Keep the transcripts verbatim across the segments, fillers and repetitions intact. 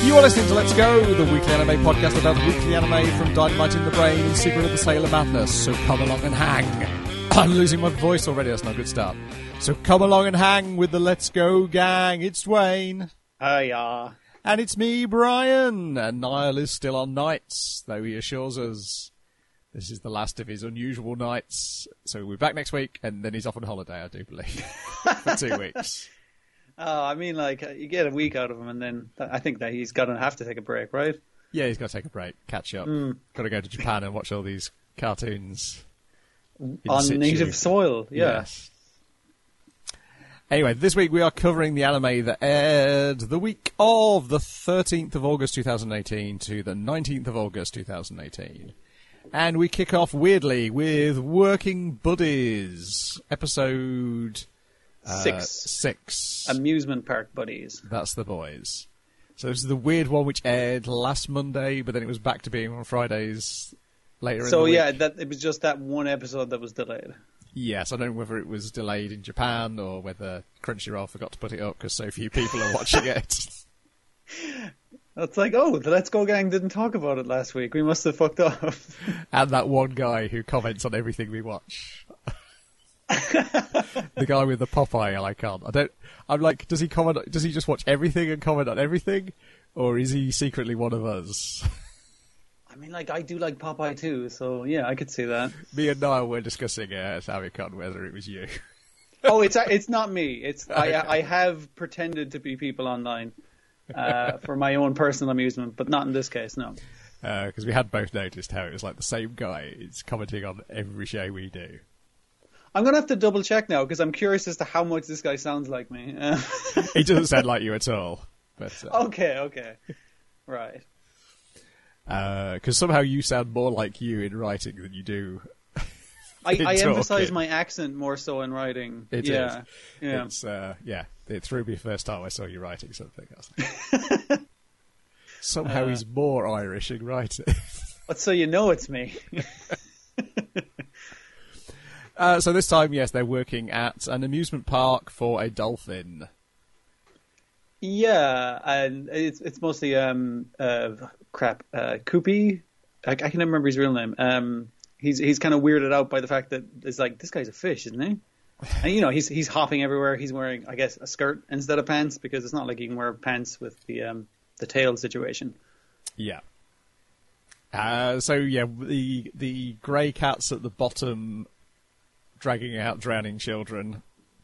You are listening to Let's Go, the weekly anime podcast about weekly anime from Dynamite in the Brain and Secret of the Sailor Madness. So come along and hang. I'm losing my voice already, that's not a good start. So come along and hang with the Let's Go gang. It's Dwayne. Hiya. And it's me, Brian. And Niall is still on nights, though he assures us this is the last of his unusual nights. So we're back next week, and then he's off on holiday, I do believe, for two weeks. Oh, I mean, like, you get a week out of him, and then I think that he's going to have to take a break, right? Yeah, he's got to take a break, catch up. Mm. Got to go to Japan and watch all these cartoons. On situ. Native soil, yeah. Yes. Anyway, this week we are covering the anime that aired the week of the thirteenth of August twenty eighteen to the nineteenth of August twenty eighteen. And we kick off weirdly with Working Buddies, episode uh, six. Six. Amusement Park Buddies. That's the boys. So this is the weird one which aired last Monday, but then it was back to being on Fridays later in so, the week. So yeah, that, it was just that one episode that was delayed. Yes, I don't know whether it was delayed in Japan or whether Crunchyroll forgot to put it up because so few people are watching it. It's like, oh, the Let's Go gang didn't talk about it last week. We must have fucked up. And that one guy who comments on everything we watch. The guy with the Popeye icon. I don't. I'm like, does he comment? Does he just watch everything and comment on everything, or is he secretly one of us? I mean, like, I do like Popeye too, so yeah, I could see that. Me and Niall were discussing uh, Samicon whether it was you. Oh, it's it's not me. It's Okay. I I have pretended to be people online. Uh, for my own personal amusement, but not in this case, no. Because uh, we had both noticed how it was like the same guy is commenting on every show we do. I'm going to have to double check now because I'm curious as to how much this guy sounds like me. Uh, he doesn't sound like you at all. But, uh, okay, okay. Right. Because uh, somehow you sound more like you in writing than you do I, in I talking. emphasize my accent more so in writing. It yeah. is. Yeah. It's, uh, yeah. It threw me first time I saw you writing something. I was like, somehow uh, he's more Irish in writing. But so you know it's me. uh, so this time, yes, they're working at an amusement park for a dolphin. Yeah, and it's it's mostly um uh crap uh Koopy. I, I can never remember his real name. Um, he's he's kind of weirded out by the fact that it's like this guy's a fish, isn't he? And, you know, he's he's hopping everywhere. He's wearing, I guess, a skirt instead of pants because it's not like you can wear pants with the um, the tail situation. Yeah. Uh, so, yeah, the the grey cat's at the bottom dragging out drowning children.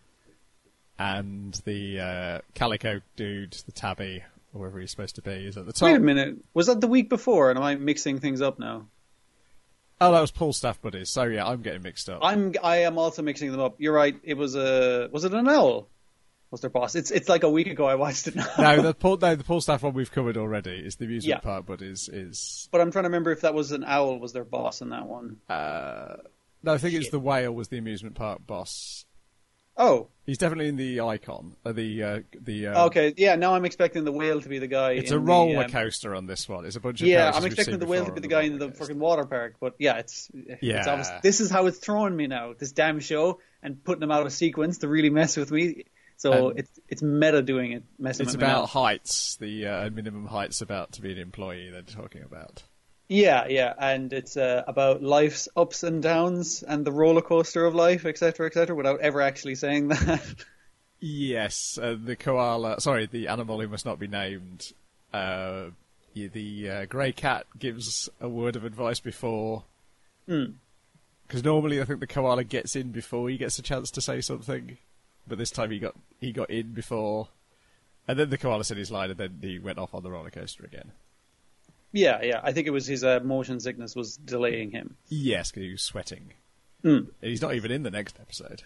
And the uh, calico dude, the tabby, or wherever he's supposed to be, is at the top. Wait a minute. Was that the week before? And am I mixing things up now? Oh, that was Paul's Staff Buddies. So, yeah, I'm getting mixed up. I'm, I am also mixing them up. You're right. It was a... Was it an owl? Was their boss? It's it's like a week ago I watched it now. no, the Paul, no, the Paul Staff one we've covered already. Is the amusement yeah. park Buddies. Is... But I'm trying to remember if that was an owl was their boss in that one. Uh, no, I think Shit. it's the whale was the amusement park boss. Oh. He's definitely in the icon. Uh, the uh, the. Uh, okay, yeah. Now I'm expecting the whale to be the guy. It's in a roller the, um, coaster on this one. It's a bunch of. Yeah, I'm expecting the whale to be the guy in the coaster. fucking water park. But yeah, it's. Yeah. It's obvious. This is how it's throwing me now. This damn show and putting them out of sequence to really mess with me. So um, it's it's meta doing it, messing it's with me. It's about heights. The uh, minimum heights about to be an employee. They're talking about. Yeah, yeah, and it's uh, about life's ups and downs and the roller coaster of life, et cetera, et cetera, without ever actually saying that. Yes, uh, the koala. Sorry, the animal who must not be named. Uh, yeah, the uh, grey cat gives a word of advice before. Because mm. normally, I think the koala gets in before he gets a chance to say something, but this time he got he got in before, and then the koala said his line, and then he went off on the roller coaster again. Yeah, yeah. I think it was his uh, motion sickness was delaying him. Yes, because he was sweating. Mm. He's not even in the next episode.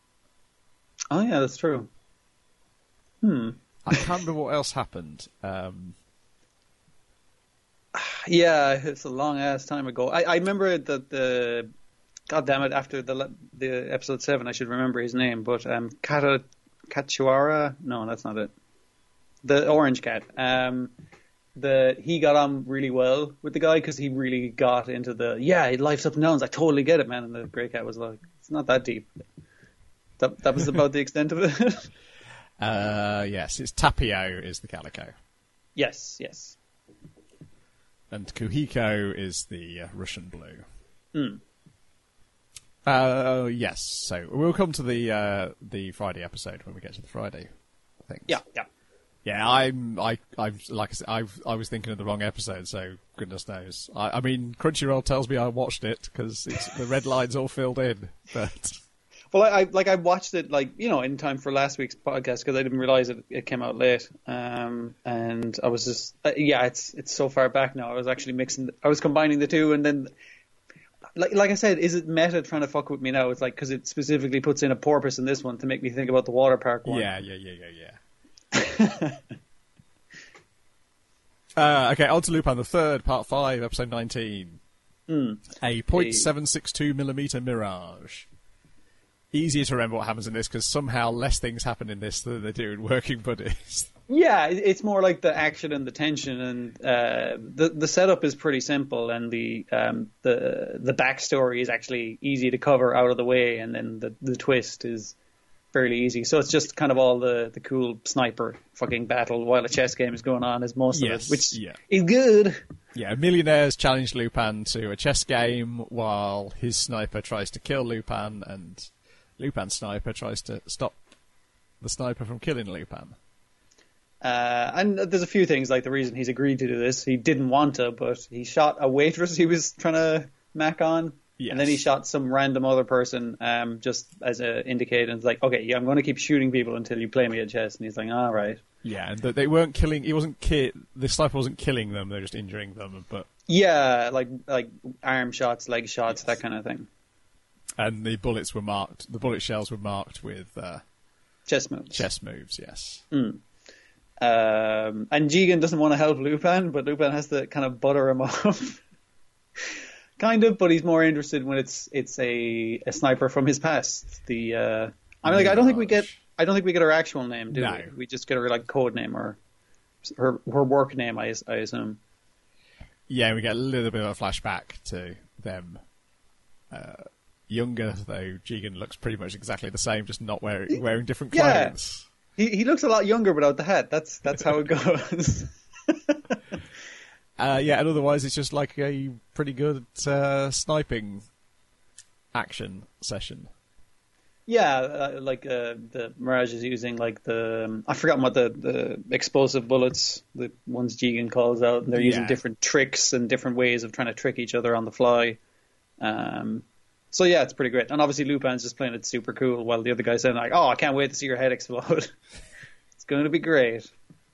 Oh, yeah, that's true. Hmm. I can't remember what else happened. Um... Yeah, it's a long-ass time ago. I, I remember that the... God damn it, after the the episode seven, I should remember his name, but um, Kata... Kachuara? No, that's not it. The orange cat. Um... The he got on really well with the guy because he really got into the yeah life's up and downs. I totally get it, man. And the grey cat was like, it's not that deep. That that was about the extent of it. uh, yes, it's Tapio is the calico. Yes, yes. And Kuhiko is the uh, Russian blue. Hmm. Uh, yes. So we'll come to the uh, the Friday episode when we get to the Friday things. Yeah, yeah. Yeah, I'm. I. I've. Like I said, I've. I was thinking of the wrong episode. So goodness knows. I. I mean, Crunchyroll tells me I watched it because the red line's all filled in. But well, I, I like I watched it like you know in time for last week's podcast because I didn't realize it, it came out late. Um, and I was just uh, yeah, it's it's so far back now. I was actually mixing. I was combining the two, and then. Like, like I said, is it meta trying to fuck with me now? It's like because it specifically puts in a porpoise in this one to make me think about the water park one. Yeah, yeah, yeah, yeah, yeah. uh, okay, on to Lupin the Third, Part Five, Episode Nineteen. Mm. A point seven six two millimeter mirage. Easier to remember what happens in this because somehow less things happen in this than they do in Working Buddies. Yeah, it's more like the action and the tension, and uh, the the setup is pretty simple, and the um, the the backstory is actually easy to cover out of the way, and then the the twist is fairly easy. So it's just kind of all the, the cool sniper fucking battle while a chess game is going on is most yes, of it, which yeah. is good. Yeah, millionaires challenge Lupin to a chess game while his sniper tries to kill Lupin, and Lupin's sniper tries to stop the sniper from killing Lupin. Uh, and there's a few things, like the reason he's agreed to do this. He didn't want to, but he shot a waitress he was trying to mac on. Yes. And then he shot some random other person um, just as a indicator. And it's like, okay, yeah, I'm going to keep shooting people until you play me at chess. And he's like, all right. Yeah, and they weren't killing, he wasn't ki- the sniper wasn't killing them, they were just injuring them. But yeah, like like arm shots, leg shots, yes. That kind of thing. And the bullets were marked, the bullet shells were marked with... Uh, chess moves. Chess moves, yes. Mm. Um, and Jigen doesn't want to help Lupin, but Lupin has to kind of butter him up. Kind of, but he's more interested when it's it's a, a sniper from his past. The uh, I mean, like I don't think we get I don't think we get her actual name, do no. we? We just get her like code name or her her work name, I, I assume. Yeah, we get a little bit of a flashback to them uh, younger, though Jigen looks pretty much exactly the same, just not wearing wearing different clothes. Yeah. He he looks a lot younger without the hat. That's that's how it goes. Uh, yeah, and otherwise it's just like a pretty good uh, sniping action session. Yeah, uh, like uh, the Mirage is using like the um, I forgot what the, the explosive bullets, the ones Jigen calls out, and they're using yeah. different tricks and different ways of trying to trick each other on the fly. Um, so yeah, it's pretty great. And obviously Lupin's just playing it super cool, while the other guy's saying like, "Oh, I can't wait to see your head explode. It's going to be great."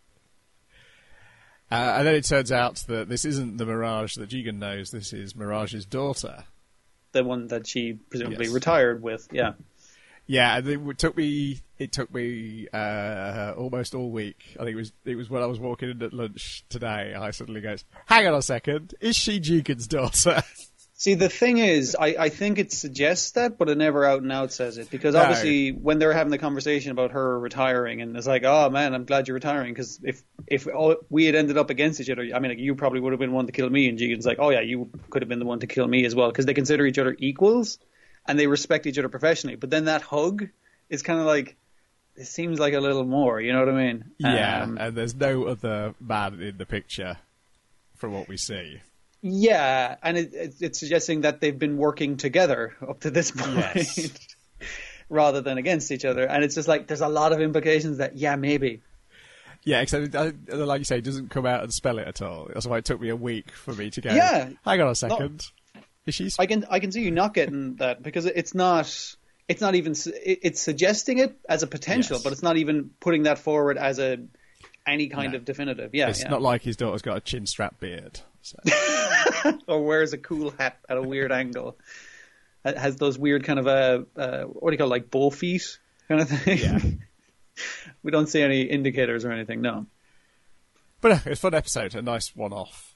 Uh, and then it turns out that this isn't the Mirage that Jigen knows. This is Mirage's daughter, the one that she presumably yes. retired with. Yeah, yeah. And it took me. It took me uh, almost all week. I think it was. It was when I was walking in at lunch today. I suddenly goes, "Hang on a second, is she Jigen's daughter?" See, the thing is, I, I think it suggests that, but it never out and out says it. Because no. obviously, when they were having the conversation about her retiring, and it's like, oh man, I'm glad you're retiring, because if if all, we had ended up against each other, I mean, like, you probably would have been one to kill me, and Jigen's like, oh yeah, you could have been the one to kill me as well, because they consider each other equals, and they respect each other professionally. But then that hug is kind of like, it seems like a little more, you know what I mean? Yeah, um, and there's no other man in the picture from what we see. Yeah, and it, it, it's suggesting that they've been working together up to this point, yes. rather than against each other. And it's just like there's a lot of implications that, yeah, maybe. Yeah, except, like you say, it doesn't come out and spell it at all. That's why it took me a week for me to go, yeah, hang on a second. No, is she... I can I can see you not getting that, because it's not... It's not even... It's suggesting it as a potential, yes. but it's not even putting that forward as a any kind no. of definitive. Yeah, It's yeah. not like his daughter's got a chin strap beard. So. Or wears a cool hat at a weird angle. It has those weird kind of, uh, uh, what do you call it, like bull feet kind of thing. Yeah. We don't see any indicators or anything, no. But uh, it's a fun episode, a nice one-off.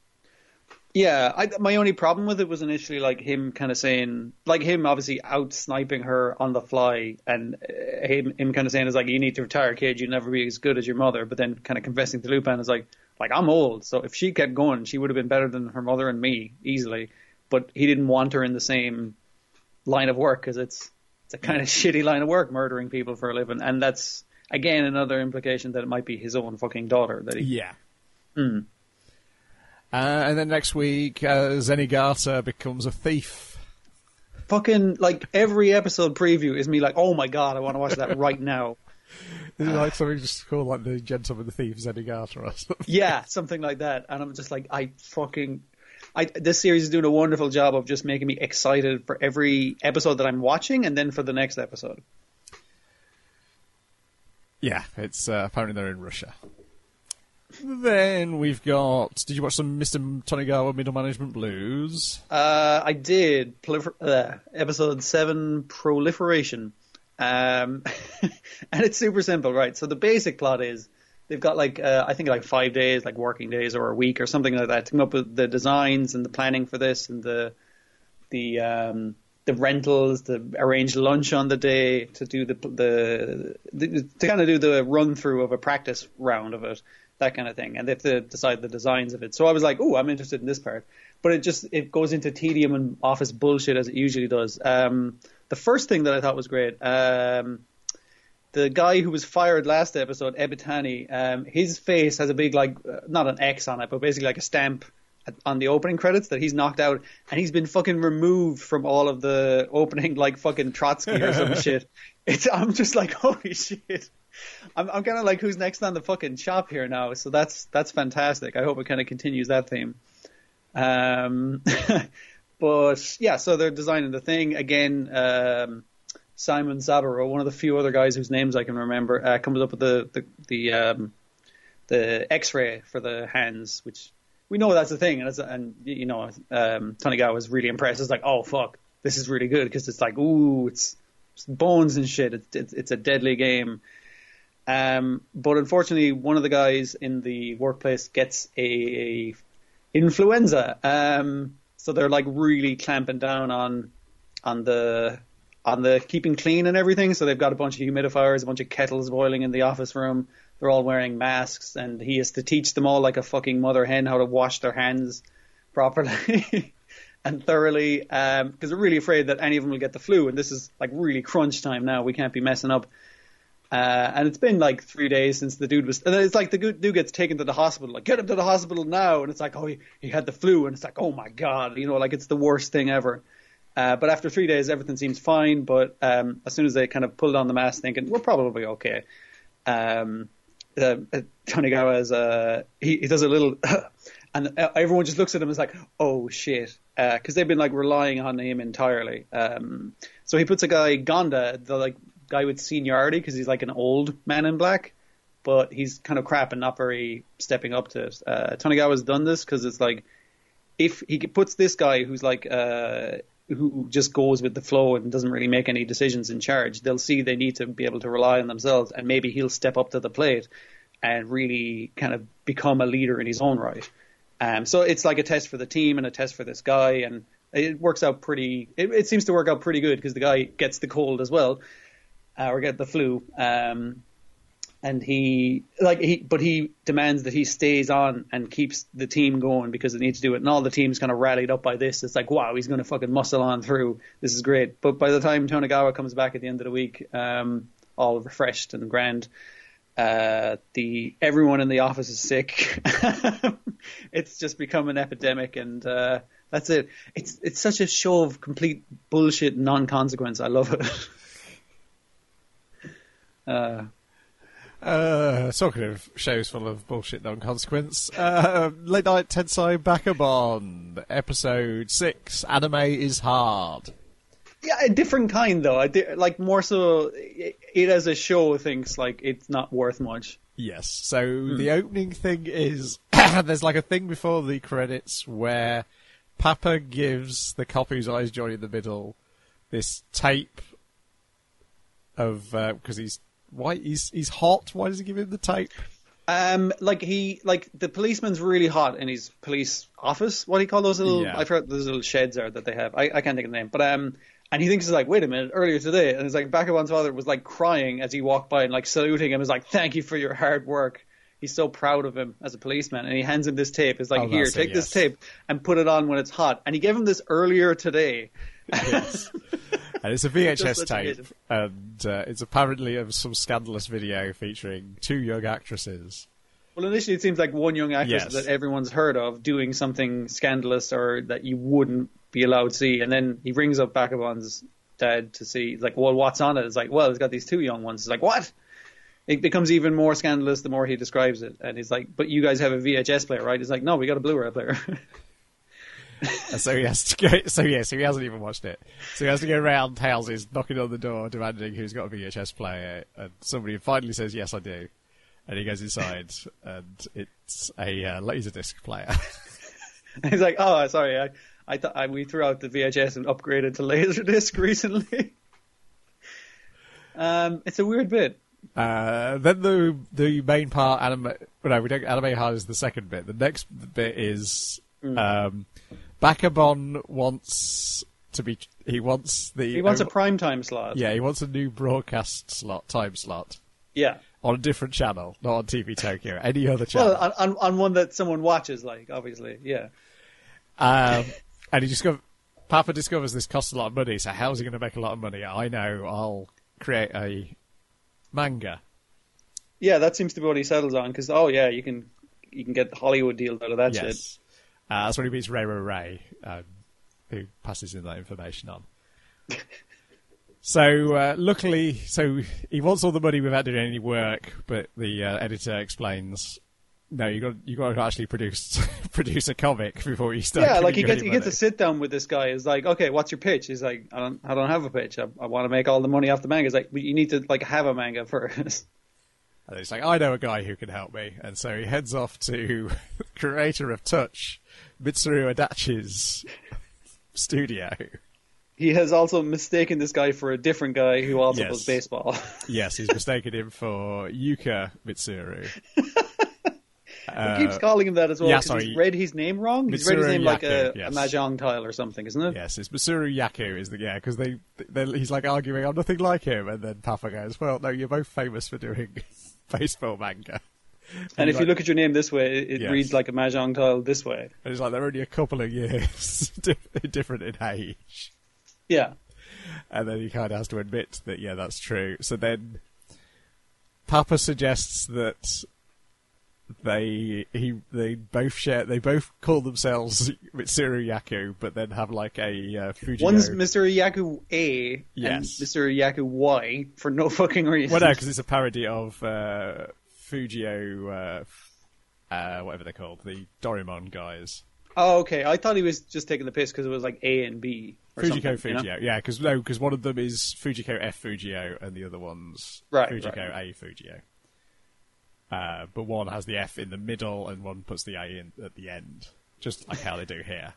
Yeah, I, my only problem with it was initially like him kind of saying, like him obviously out sniping her on the fly, and uh, him, him kind of saying is like, you need to retire, kid, you'll never be as good as your mother, but then kind of confessing to Lupin is like, like I'm old, so if she kept going, she would have been better than her mother and me easily. But he didn't want her in the same line of work, because it's it's a kind of shitty line of work, murdering people for a living, and that's again another implication that it might be his own fucking daughter that he yeah. Mm. Uh, and then next week, uh, Zenigata becomes a thief. Fucking, like, every episode preview is me like, oh my god, I want to watch that right now. Is it like something just called like the Gentleman the Thief Zenigata or something? Yeah, something like that. And I'm just like, I fucking... I, this series is doing a wonderful job of just making me excited for every episode that I'm watching and then for the next episode. Yeah, it's uh, apparently they're in Russia. Then we've got... Did you watch some Mister Tonigawa Middle Management Blues? Uh, I did. Prolifer- uh, episode seven, Proliferation. Um, and it's super simple, right? So the basic plot is they've got like, uh, I think like five days, like working days or a week or something like that to come up with the designs and the planning for this and the, the, um, the rentals, to arrange lunch on the day, to do the, the, the to kind of do the run through of a practice round of it, that kind of thing. And they have to decide the designs of it. So I was like, oh, I'm interested in this part. But it just, it goes into tedium and office bullshit as it usually does. Um, the first thing that I thought was great, um, the guy who was fired last episode, Ebitani, um, his face has a big, like, uh, not an X on it, but basically like a stamp at, on the opening credits that he's knocked out, and he's been fucking removed from all of the opening, like fucking Trotsky or some shit. It's, I'm just like, holy shit. I'm, I'm kind of like, who's next on the fucking shop here now? So that's that's fantastic. I hope it kind of continues that theme. Um, but yeah, so they're designing the thing again. Um, Simon Saburo, one of the few other guys whose names I can remember, uh, comes up with the the the, um, the X-ray for the hands, which we know that's a thing, and, it's, and you know, um, Tonigawa was really impressed. It's like, oh fuck, this is really good because it's like, ooh, it's, it's bones and shit. It's, it's it's a deadly game. Um, but unfortunately, one of the guys in the workplace gets a, a influenza. Um, so they're like really clamping down on on the on the keeping clean and everything. So they've got a bunch of humidifiers, a bunch of kettles boiling in the office room. They're all wearing masks, and he has to teach them all like a fucking mother hen how to wash their hands properly and thoroughly, because um, they're really afraid that any of them will get the flu. And this is like really crunch time now. We can't be messing up. Uh, and it's been like three days since the dude was, and it's like the dude gets taken to the hospital, like, get him to the hospital now. And it's like, oh, he, he had the flu. And it's like, oh my God, you know, like it's the worst thing ever. Uh, but after three days, everything seems fine. But um, as soon as they kind of pulled on the mask, thinking, we're probably okay. Um, uh, Tonigawa is, uh, he, he does a little, and everyone just looks at him and is like, oh shit. Uh, cause they've been like relying on him entirely. Um, so he puts a guy, Gonda, the like, guy with seniority, because he's like an old man in black, but he's kind of crap and not very stepping up to it. Uh, Tonigawa's done this because it's like, if he puts this guy who's like, uh, who just goes with the flow and doesn't really make any decisions in charge, they'll see they need to be able to rely on themselves, and maybe he'll step up to the plate and really kind of become a leader in his own right. Um, so it's like a test for the team and a test for this guy, and it works out pretty, it, it seems to work out pretty good because the guy gets the cold as well. Uh, or get the flu, um, and he like he, but he demands that he stays on and keeps the team going because it needs to do it. And all the team's kind of rallied up by this. It's like, wow, he's going to fucking muscle on through. This is great. But by the time Tonigawa comes back at the end of the week, um, all refreshed and grand, uh, the everyone in the office is sick. It's just become an epidemic, and uh, that's it. It's it's such a show of complete bullshit, non-consequence. I love it. Uh, uh, talking of shows full of bullshit non-consequence, uh, Late Night Tensai Bakabon, episode six, Anime is Hard. Yeah, a different kind though. I di- like more so, it, it as a show thinks like it's not worth much. Yes, so hmm. the opening thing is, there's like a thing before the credits where Papa gives the cop whose eyes join in the middle this tape of, because uh, he's Why he's he's hot? Why does he give him the tape? Um, like he like the policeman's really hot in his police office. What do you call those little? Yeah. I forgot those little sheds are that they have. I, I can't think of the name, but um, and he thinks he's like, wait a minute, earlier today, and it's like Bakabon's father was like crying as he walked by and like saluting him. Is like, thank you for your hard work. He's so proud of him as a policeman, and he hands him this tape. It's like, oh, here, take it, yes. this tape and put it on when it's hot. And he gave him this earlier today. Yes. And it's a V H S tape, and uh, it's apparently of some scandalous video featuring two young actresses Well, initially it seems like one young actress Yes. that everyone's heard of doing something scandalous or that you wouldn't be allowed to see, and then he rings up Bacabon's dad to see, he's like, well, what's on it? It's like, well, it's got these two young ones. It's like, what? It becomes even more scandalous the more he describes it, and he's like, but you guys have a V H S player, right? He's like, no, we got a Blu-ray player. And so he has to go. So yeah, so he hasn't even watched it. So he has to go around houses, knocking on the door, demanding who's got a V H S player. And somebody finally says, "Yes, I do." And he goes inside, and it's a uh, Laserdisc player. He's like, oh, sorry, I, I thought I, we threw out the V H S and upgraded to Laserdisc recently. um, it's a weird bit. Uh, then the the main part, anime. Well, no, we don't. Anime hard is the second bit. The next bit is Mm. um, Bacabon wants to be. He wants the. He wants a prime time slot. Yeah, he wants a new broadcast slot, time slot. Yeah. On a different channel, not on T V Tokyo, any other channel. Well, on, on, on one that someone watches, like, obviously, yeah. Um, and he discover, Papa discovers this costs a lot of money, so how's he going to make a lot of money? I know, I'll create a manga. Yeah, that seems to be what he settles on, because, oh, yeah, you can you can get the Hollywood deal out of that shit. Yes. Uh, that's when he meets Ray Ray Ray, um, who passes in that information on. So, uh, luckily, so he wants all the money without doing any work, but the uh, editor explains, no, you got you got to actually produce produce a comic before you start. Yeah, like he you gets any he gets money. to sit down with this guy. He's like, okay, what's your pitch? He's like, I don't I don't have a pitch. I, I want to make all the money off the manga. He's like, but you need to like have a manga first. And he's like, I know a guy who can help me. And so he heads off to the creator of Touch, Mitsuru Adachi's studio. He has also mistaken this guy for a different guy who also Yes. does baseball. Yes, he's mistaken him for Yuka Mitsuru. He keeps calling him that as well yeah, because sorry. he's read his name wrong. He's read his Mitsuru name like Yaku, a, yes. a mahjong tile or something, isn't it? Yes, it's Mitsuru Yaku is the yeah because they, they he's like arguing I'm nothing like him, and then Papa goes, well, no, you're both famous for doing baseball manga. And, And if like, you look at your name this way, it, it Yes. reads like a mahjong tile this way. and it's like they're only a couple of years dif- different in age. Yeah. And then he kind of has to admit that, yeah, that's true. So then Papa suggests that they he they both share they both call themselves Mitsuru Yaku, but then have like a uh, Fujio. One's Mister Yaku A Yes. and Mister Yaku Y for no fucking reason. Well, no, because it's a parody of uh, Fujio, uh, f- uh, whatever they're called, the Doraemon guys. Oh, okay. I thought he was just taking the piss because it was like A and B. Or Fujiko something, you know? Fujio, yeah, because no, because one of them is Fujiko F Fujio, and the other one's Right, Fujiko A Fujio. Uh, but one has the F in the middle, and one puts the A in at the end, just like how they do here.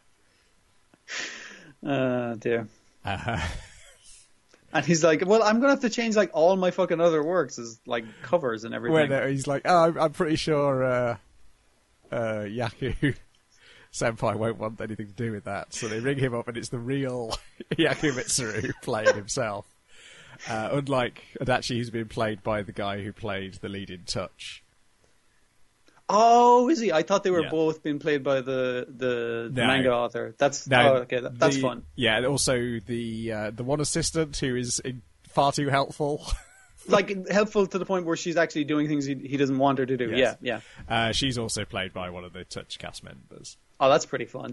Uh, dear. Uh, And he's like, well, I'm gonna have to change like all my fucking other works as like covers and everything. when uh, he's like, "Oh, I'm, I'm pretty sure uh, uh, Yaku Senpai won't want anything to do with that," so they ring him up, and it's the real Yaku Mitsuru playing himself. Uh, unlike Adachi, who's been played by the guy who played the lead in Touch. Oh, is he? I thought they were Yeah. both being played by the the, the No. manga author. That's No, oh, okay. That, that's the- fun. Yeah, and also the uh, the one assistant who is in, far too helpful. Like helpful to the point where she's actually doing things he, he doesn't want her to do. Yes. Yeah, yeah. Uh, she's also played by one of the Touch cast members. Oh, that's pretty fun.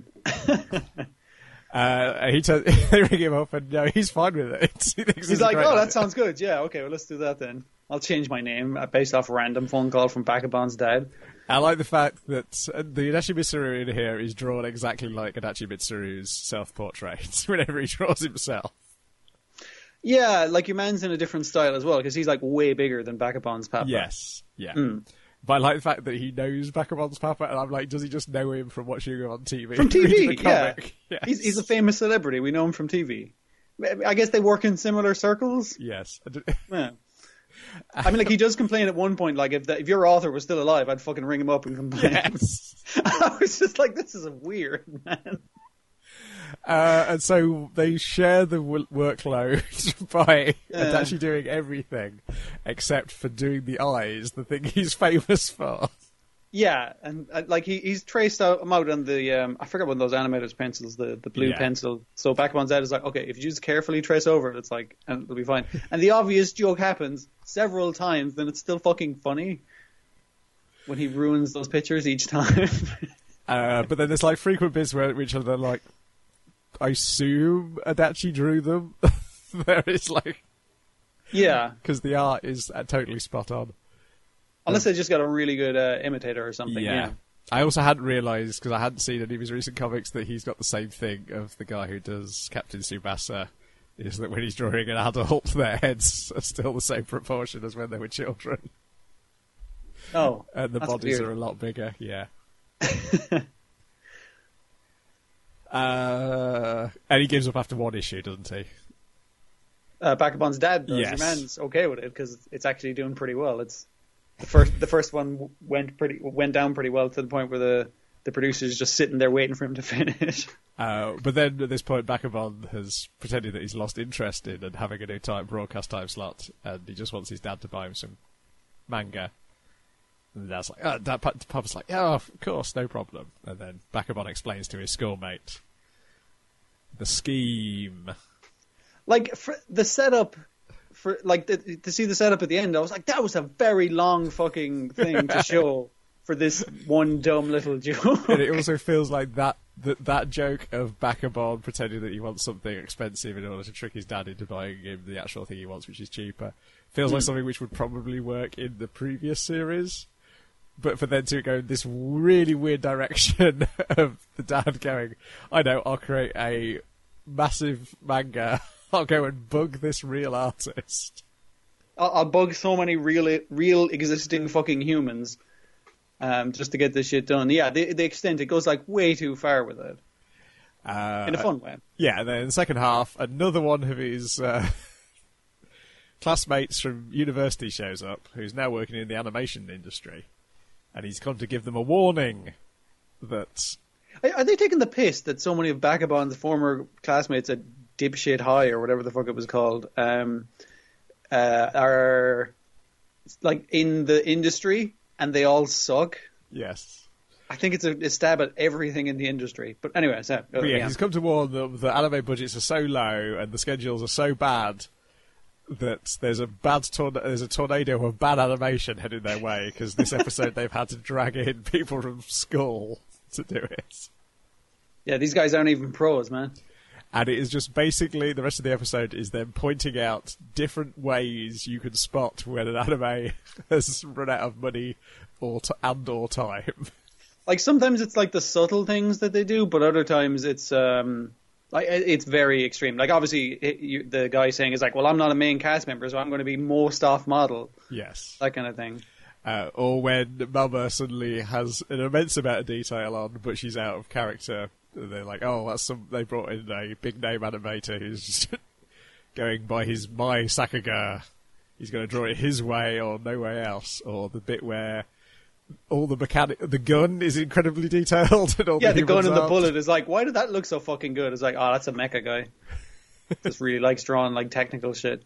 Uh, he t- they ring him up, and no, he's fine with it. he thinks He's it's a like, great oh, idea. that sounds good. Yeah, okay, well, let's do that then. I'll change my name uh, based off a random phone call from Bacabon's dad. I like the fact that uh, the Adachi Mitsuru in here is drawn exactly like Adachi Mitsuru's self-portrait whenever he draws himself. Yeah, like your man's in a different style as well because he's like way bigger than Bacabon's papa. Yes, yeah. Mm. But I like the fact that he knows Bacabon's papa, and I'm like, does he just know him from watching him on T V? From T Reading V, the yeah. comic? Yes. He's, he's a famous celebrity. We know him from T V. I guess they work in similar circles. Yes. I d- Yeah. I mean, like, he does complain at one point, like, if the, if your author was still alive, I'd fucking ring him up and complain. Yes. I was just like, this is a weird, man. Uh, and so they share the w- workload by Yeah. Adachi doing everything except for doing the eyes, the thing he's famous for. Yeah, and uh, like he, he's traced out him out on the um, I forgot one of those animators pencils, the, the blue Yeah. pencil. So Bacabon's dad is like, okay, if you just carefully trace over it, it's like, and it'll be fine. And the obvious joke happens several times, then it's still fucking funny. when he ruins those pictures each time. uh, but then there's like frequent bits where which are the, like, I assume Adachi drew them. There is like, yeah, because the art is uh, totally spot on. Unless they just got a really good uh, imitator or something. Yeah. yeah. I also hadn't realised, because I hadn't seen any of his recent comics, that he's got the same thing of the guy who does Captain Tsubasa, is that when he's drawing an adult, their heads are still the same proportion as when they were children. Oh, and the that's bodies weird. are a lot bigger, yeah. uh, and he gives up after one issue, doesn't he? Uh, Bakabon's dad does. Yes. Your man's okay with it, because it's actually doing pretty well. It's... The first, the first one went pretty went down pretty well to the point where the, the producer's just sitting there waiting for him to finish. Uh, but then at this point, Bakabon has pretended that he's lost interest in and having a new time broadcast time slot, and he just wants his dad to buy him some manga. And Dad's like, oh, Dad, Papa's like, yeah, oh, of course, no problem. And then Bakabon explains to his schoolmate the scheme. Like for the setup. For like the, to see the setup at the end, I was like, that was a very long fucking thing to show for this one dumb little joke. And it also feels like that that, that joke of Bakabon pretending that he wants something expensive in order to trick his dad into buying him the actual thing he wants, which is cheaper, feels mm. like something which would probably work in the previous series. But for them to go in this really weird direction of the dad going, I know, I'll create a massive manga. I'll go and bug this real artist. I'll, I'll bug so many real, real existing fucking humans, um, just to get this shit done. Yeah, the the extent it goes like way too far with it, uh, in a fun way. Yeah, and then in the second half, another one of his uh, classmates from university shows up, who's now working in the animation industry, and he's come to give them a warning that. Are, are they taking the piss that so many of Bakabon's former classmates at Dipshit High or whatever the fuck it was called, um, uh, are like in the industry and they all suck? Yes. I think it's a, a stab at everything in the industry. But anyway, so, but yeah, yeah, he's come to warn them the anime budgets are so low and the schedules are so bad that there's a bad torn- there's a tornado of bad animation heading their way, because this episode they've had to drag in people from school to do it. Yeah, these guys aren't even pros, man. And it is just basically, the rest of the episode is them pointing out different ways you can spot when an anime has run out of money or t- and or time. Like, sometimes it's like the subtle things that they do, but other times it's um like it's very extreme. Like, obviously, it, you, the guy saying is like, well, I'm not a main cast member, so I'm going to be most off model. Yes. That kind of thing. Uh, or when Mama suddenly has an immense amount of detail on, but she's out of character. They're like, oh, that's some. They brought in a big name animator who's going by his my Sakaga. He's going to draw it his way or no way else. Or the bit where all the mechanic, the gun is incredibly detailed. And all yeah, the, the gun and aren't. the bullet is like, why did that look so fucking good? It's like, oh, that's a mecha guy. Just really likes drawing like technical shit.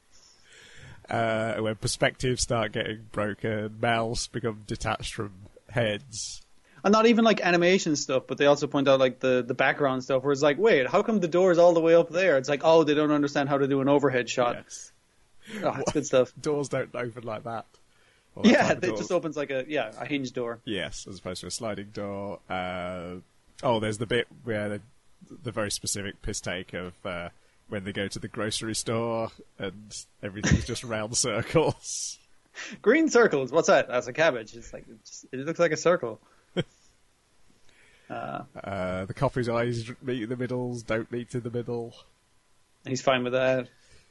Uh, when perspectives start getting broken, mouths become detached from heads. And not even like animation stuff, but they also point out like the, the background stuff where it's like, wait, how come the door is all the way up there? It's like, oh, they don't understand how to do an overhead shot. Yes. Oh, that's good stuff. Doors don't open like that. Or that Yeah, type of it door. just opens like a yeah a hinge door. Yes, as opposed to a sliding door. Uh, oh, there's the bit where the, the very specific piss take of uh, when they go to the grocery store and everything's just round circles. Green circles. What's that? That's a cabbage. It's like it, just, it looks like a circle. Uh, uh, the coffee's eyes meet in the middles, don't meet in the middle. He's fine with that.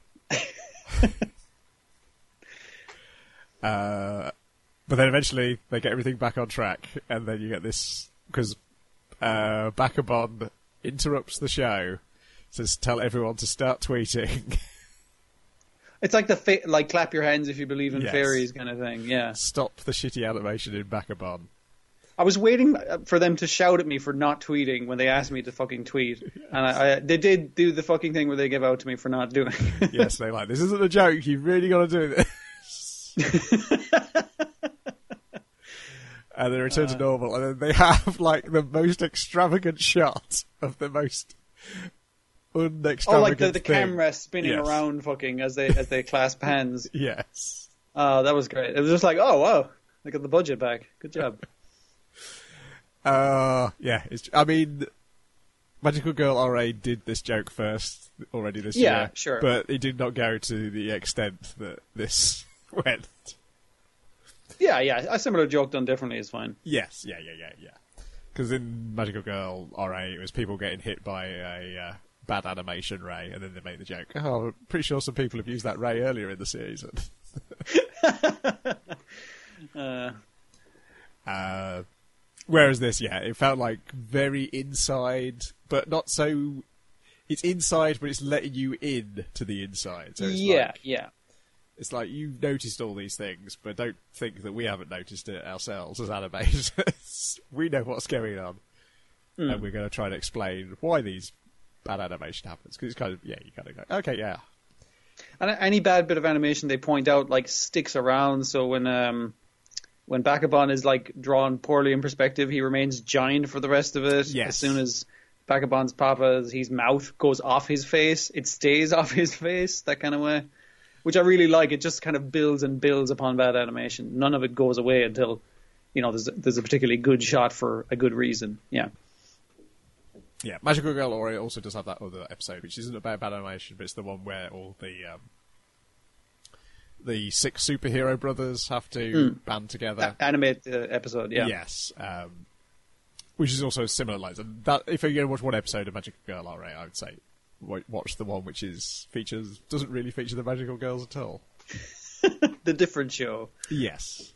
uh, but then eventually they get everything back on track, and then you get this, because uh, Bakabon interrupts the show, says tell everyone to start tweeting. It's like the fa- like clap your hands if you believe in Yes. fairies kind of thing. Yeah. Stop the shitty animation in Bakabon. I was waiting for them to shout at me for not tweeting when they asked me to fucking tweet, and I, I they did do the fucking thing where they give out to me for not doing it. Yes, they're like, this isn't a joke, you've really got to do this. And they return to normal, and then they have like the most extravagant shot of the most unextravagant Oh, like the, the thing. camera spinning Yes. around fucking as they as they clasp hands. Yes. Oh, that was great. It was just like, oh wow, They got the budget back. Good job. Uh, yeah. It's, I mean, Magical Girl R A did this joke first already this Yeah, year. sure. But it did not go to the extent that this went. Yeah, yeah. A similar joke done differently is fine. Yes, yeah, yeah, yeah, yeah. Because in Magical Girl R A, it was people getting hit by a uh, bad animation ray, and then they made the joke. Oh, I'm pretty sure some people have used that ray earlier in the season. uh, uh, whereas this, yeah, it felt like very inside, but not so... It's inside, but it's letting you in to the inside. So it's yeah, like, yeah. It's like, you've noticed all these things, but don't think that we haven't noticed it ourselves as animators. We know what's going on. Mm. And we're going to try to explain why these bad animation happens. Because it's kind of, yeah, you kind of go, okay, yeah. And any bad bit of animation they point out, like, sticks around. So when um, when Bakabon is, like, drawn poorly in perspective, he remains giant for the rest of it. Yes. As soon as Bakabon's papa, his mouth goes off his face, it stays off his face, that kind of way. Which I really like. It just kind of builds and builds upon bad animation. None of it goes away until, you know, there's there's a particularly good shot for a good reason. Yeah. Yeah, Magical Girl Ori also does have that other episode, which isn't about bad animation, but it's the one where all the um, the six superhero brothers have to mm. band together. A- animate the episode, yeah. Yes. Um, which is also similar lines. And that, if you're going to watch one episode of Magical Girl Ori, I would say watch the one which is features doesn't really feature the Magical Girls at all. The different show. Yes.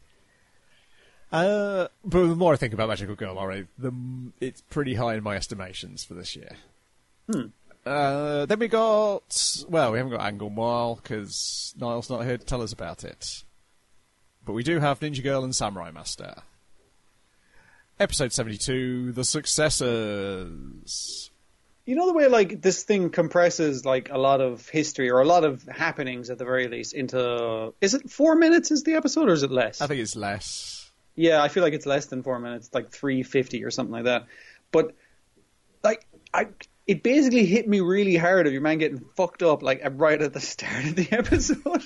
Uh, but the more I think about Magical Girl Ori, the it's pretty high in my estimations for this year. Hmm. Uh, then we got well, we haven't got Angle Mile because Niall's not here to tell us about it. But we do have Ninja Girl and Samurai Master. Episode seventy-two, The Successors. You know the way, like, this thing compresses, like, a lot of history, or a lot of happenings, at the very least, into... Is it four minutes is the episode, or is it less? I think it's less. Yeah, I feel like it's less than four minutes, like three fifty or something like that. But, like, I it basically hit me really hard of your man getting fucked up, like, right at the start of the episode.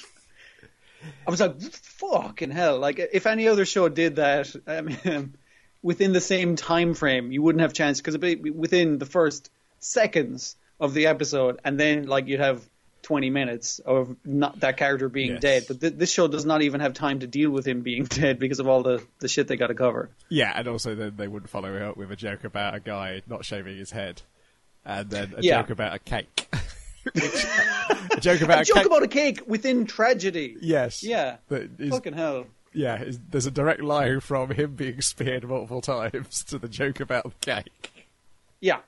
I was like, fucking hell. Like, if any other show did that, I mean, within the same time frame, you wouldn't have chance, because within the first... seconds of the episode, and then like you'd have twenty minutes of not that character being yes. dead. But th- this show does not even have time to deal with him being dead because of all the, the shit they got to cover. Yeah, and also then they wouldn't follow it up with a joke about a guy not shaving his head, and then a yeah. joke about a cake. Which, a joke about a, a joke cake. about a cake within tragedy. Yes. Yeah. That is, Fucking hell. Yeah, is, there's a direct line from him being speared multiple times to the joke about the cake. Yeah.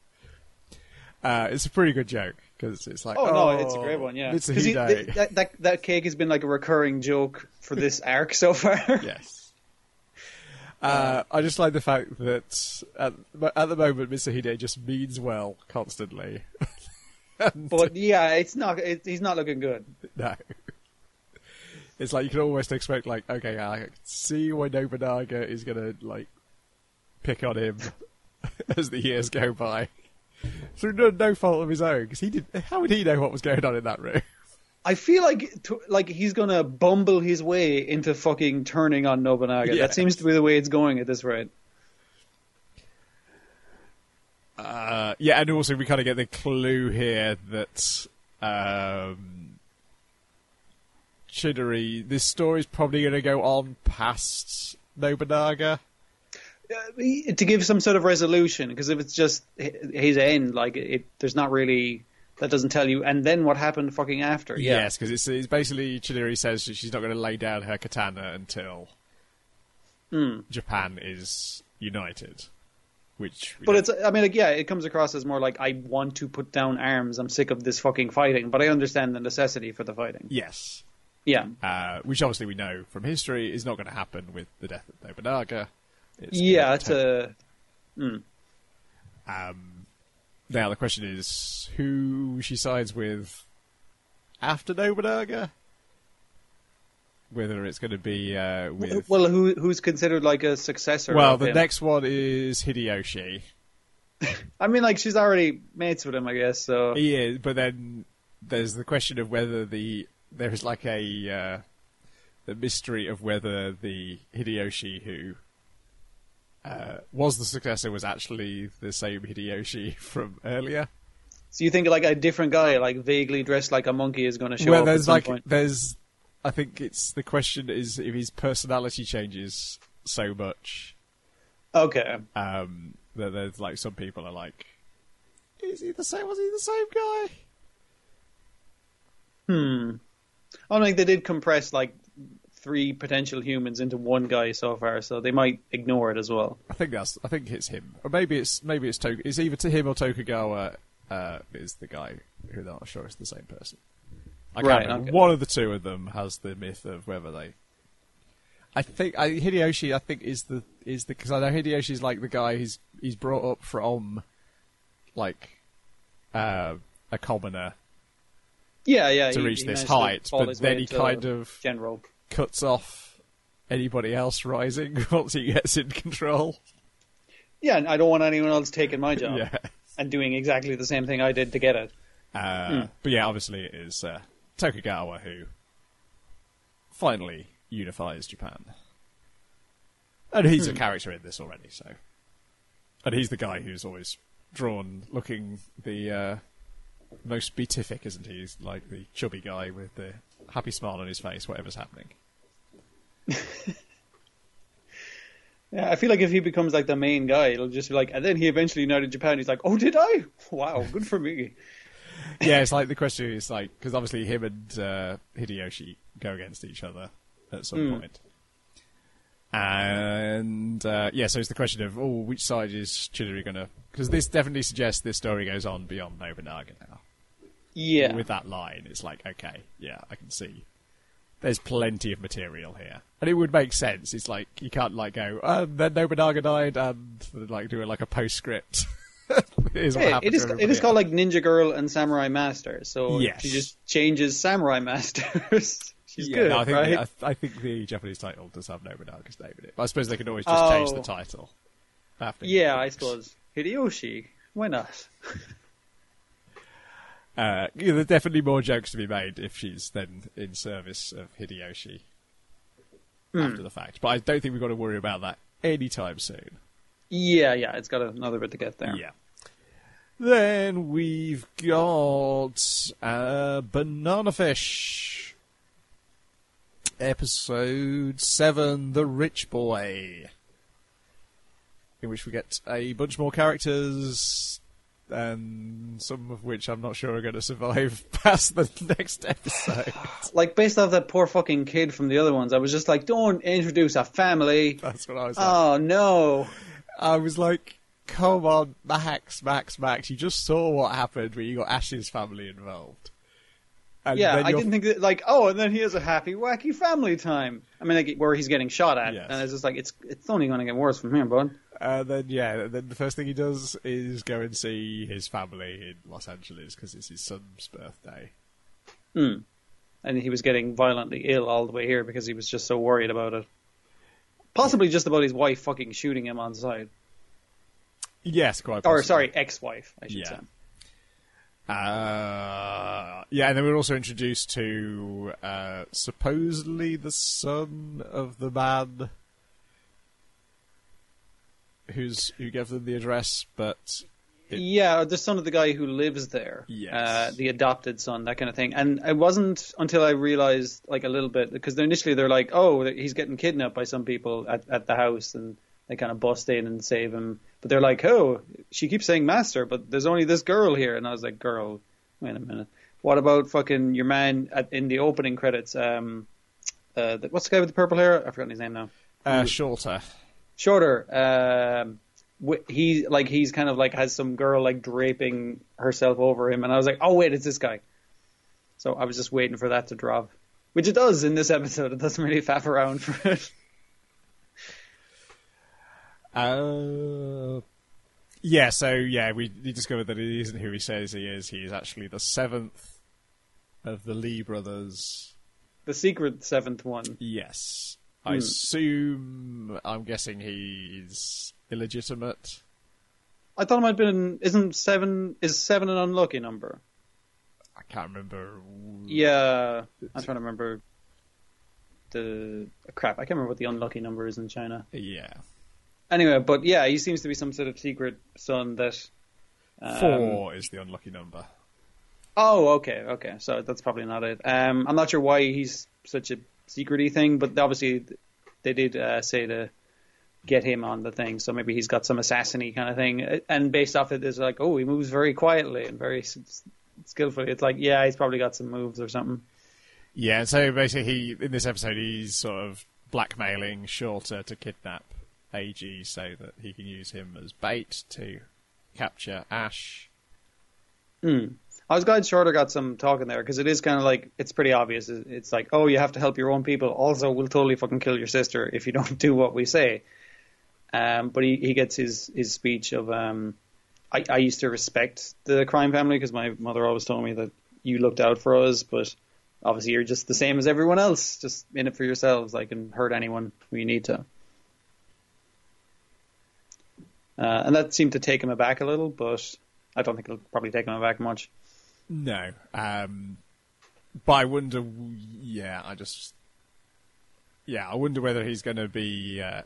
Uh, it's a pretty good joke because it's like, oh, oh no, it's a great one, yeah. Because that, that that cake has been like a recurring joke for this arc so far. Yes. Uh, I just like the fact that at, at the moment Mister Hide just means well constantly. and, but yeah, it's not. It, he's not looking good. No. It's like you can almost expect, like, okay, I can see why Nobunaga is gonna like pick on him as the years go by. Through no, no fault of his own, because he did. How would he know what was going on in that room? I feel like to, like he's gonna bumble his way into fucking turning on Nobunaga. Yeah. That seems to be the way it's going at this rate. Uh, yeah, and also we kind of get the clue here that um, Chidori, this story's probably going to go on past Nobunaga. Uh, to give some sort of resolution, because if it's just his end, like it, there's not really that doesn't tell you. And then what happened fucking after? Yeah. Yes, because it's, it's basically Chidori says that she's not going to lay down her katana until mm. Japan is united. Which, but it's, I mean, like, yeah, it comes across as more like I want to put down arms. I'm sick of this fucking fighting, but I understand the necessity for the fighting. Yes. Yeah. Uh, which obviously we know from history is not going to happen with the death of Nobunaga. It's yeah, it's a. Mm. Um, now the question is who she sides with after Nobunaga. Whether it's going to be uh, with well, who who's considered like a successor? Well, of the him? next one is Hideyoshi. I mean, like she's already mates with him, I guess. So he is, but then there's the question of whether the there is like a uh, the mystery of whether the Hideyoshi who uh, was the successor was actually the same Hideyoshi from earlier. So you think like a different guy, like vaguely dressed like a monkey, is going to show well, up there's at some like point? there's. I think it's the question is if his personality changes so much. Okay. Um, that there's like some people are like, is he the same? Was he the same guy? Hmm. I don't think they did compress like three potential humans into one guy so far, so they might ignore it as well. I think that's. I think it's him, or maybe it's maybe it's to, it's either to him or Tokugawa uh, is the guy who they're not sure is the same person. I can't Right, remember. okay. One of the two of them has the myth of whether they. I think I, Hideyoshi. I think is the is the because I know Hideyoshi's like the guy he's he's brought up from, like, uh, a commoner Yeah, yeah. to he- reach he this managed to height, fall but his then way he into kind of general. cuts off anybody else rising once he gets in control. Yeah, and I don't want anyone else taking my job Yeah. and doing exactly the same thing I did to get it. Uh, But yeah, obviously it is uh, Tokugawa who finally unifies Japan. And he's a character in this already, so. And he's the guy who's always drawn looking the uh, most beatific, isn't he? He's like the chubby guy with the happy smile on his face, whatever's happening. Yeah, I feel like if he becomes like the main guy, it'll just be like, and then he eventually united Japan. He's like, oh, did I? Wow, good for me. Yeah, it's like the question is like, because obviously him and uh, Hideyoshi go against each other at some Mm. point. And uh, yeah, so it's the question of, oh, which side is Chidori going to... Because this definitely suggests this story goes on beyond Nobunaga now. Yeah. With that line, it's like, okay, yeah, I can see. There's plenty of material here. And it would make sense. It's like, you can't like go, um, then Nobunaga died, and like do it like a postscript. Here's what Hey, happened it is to it everybody is called else. like Ninja Girl and Samurai Master, so Yes. she just changes Samurai Masters. She's Yeah, good, no, I think right? the, I, th- I think the Japanese title does have Nobunaga's name in it. But I suppose they could always just change the Oh. title. After Yeah, I suppose. Hideyoshi. Why not? Uh, yeah, there are definitely more jokes to be made if she's then in service of Hideyoshi Hmm. after the fact. But I don't think we've got to worry about that anytime soon. Yeah, yeah, it's got another bit to get there. Yeah. Then we've got uh, Banana Fish. Episode seven, The Rich Boy. In which we get a bunch more characters, and some of which I'm not sure are going to survive past the next episode. Like, based off that poor fucking kid from the other ones, I was just like, don't introduce a family. That's what I was like. Oh, no. I was like, come on, Max, Max, Max. You just saw what happened when you got Ash's family involved. And Yeah, then I you're- didn't think that, like, oh, and then he has a happy, wacky family time. I mean, like, where he's getting shot at. Yes. And it's just like, it's it's only going to get worse from here, bud. And then, yeah, then the first thing he does is go and see his family in Los Angeles because it's his son's birthday. Hmm. And he was getting violently ill all the way here because he was just so worried about it. Possibly just about his wife fucking shooting him on site. Yes, quite Or, possibly. sorry, ex-wife, I should Yeah. say. Uh, yeah, and then we're also introduced to uh, supposedly the son of the man who's who gave them the address, but It- Yeah, the son of the guy who lives there. Yes. Uh, the adopted son, that kind of thing. And it wasn't until I realized, like, a little bit, because initially they're like, oh, he's getting kidnapped by some people at, at the house, and they kind of bust in and save him. But they're like, oh, she keeps saying master, but there's only this girl here. And I was like, girl, wait a minute. What about fucking your man at, in the opening credits? Um, uh, the, what's the guy with the purple hair? I've forgotten his name now. uh, shorter. Shorter. Um, wh- he like he's kind of like has some girl like draping herself over him, and I was like, oh wait, it's this guy. So I was just waiting for that to drop, which it does in this episode. It doesn't really faff around for it. Uh, yeah, so yeah, we, we discovered that he isn't who he says he is. He is actually the seventh of the Lee brothers. The secret seventh one. Yes. I Hmm. assume, I'm guessing he's illegitimate. I thought it might have been. Isn't seven? Is seven an unlucky number? I can't remember. Yeah, I'm trying to remember. the crap. I can't remember what the unlucky number is in China. Yeah. Anyway, but yeah, he seems to be some sort of secret son that. Um, Four is the unlucky number. Oh, okay, okay. So that's probably not it. Um, I'm not sure why he's such a secret-y thing, but obviously they did uh, say to get him on the thing, so maybe he's got some assassin-y kind of thing. And based off it, it's like, oh, he moves very quietly and very s- skillfully. It's like, yeah, he's probably got some moves or something. Yeah, so basically, he, in this episode, he's sort of blackmailing Shorter to kidnap A G so that he can use him as bait to capture Ash. Mm. I was glad Shorter got some talking there, because it is kind of like, it's pretty obvious. It's like, oh, you have to help your own people. Also, we'll totally fucking kill your sister if you don't do what we say. Um, but he, he gets his, his speech of, um, I, I used to respect the crime family because my mother always told me that you looked out for us, but obviously you're just the same as everyone else, just in it for yourselves, like, and hurt anyone who you need to. Uh, and that seemed to take him aback a little, but I don't think it'll probably take him aback much. No. Um, but I wonder, yeah, I just, yeah, I wonder whether he's going to be, uh,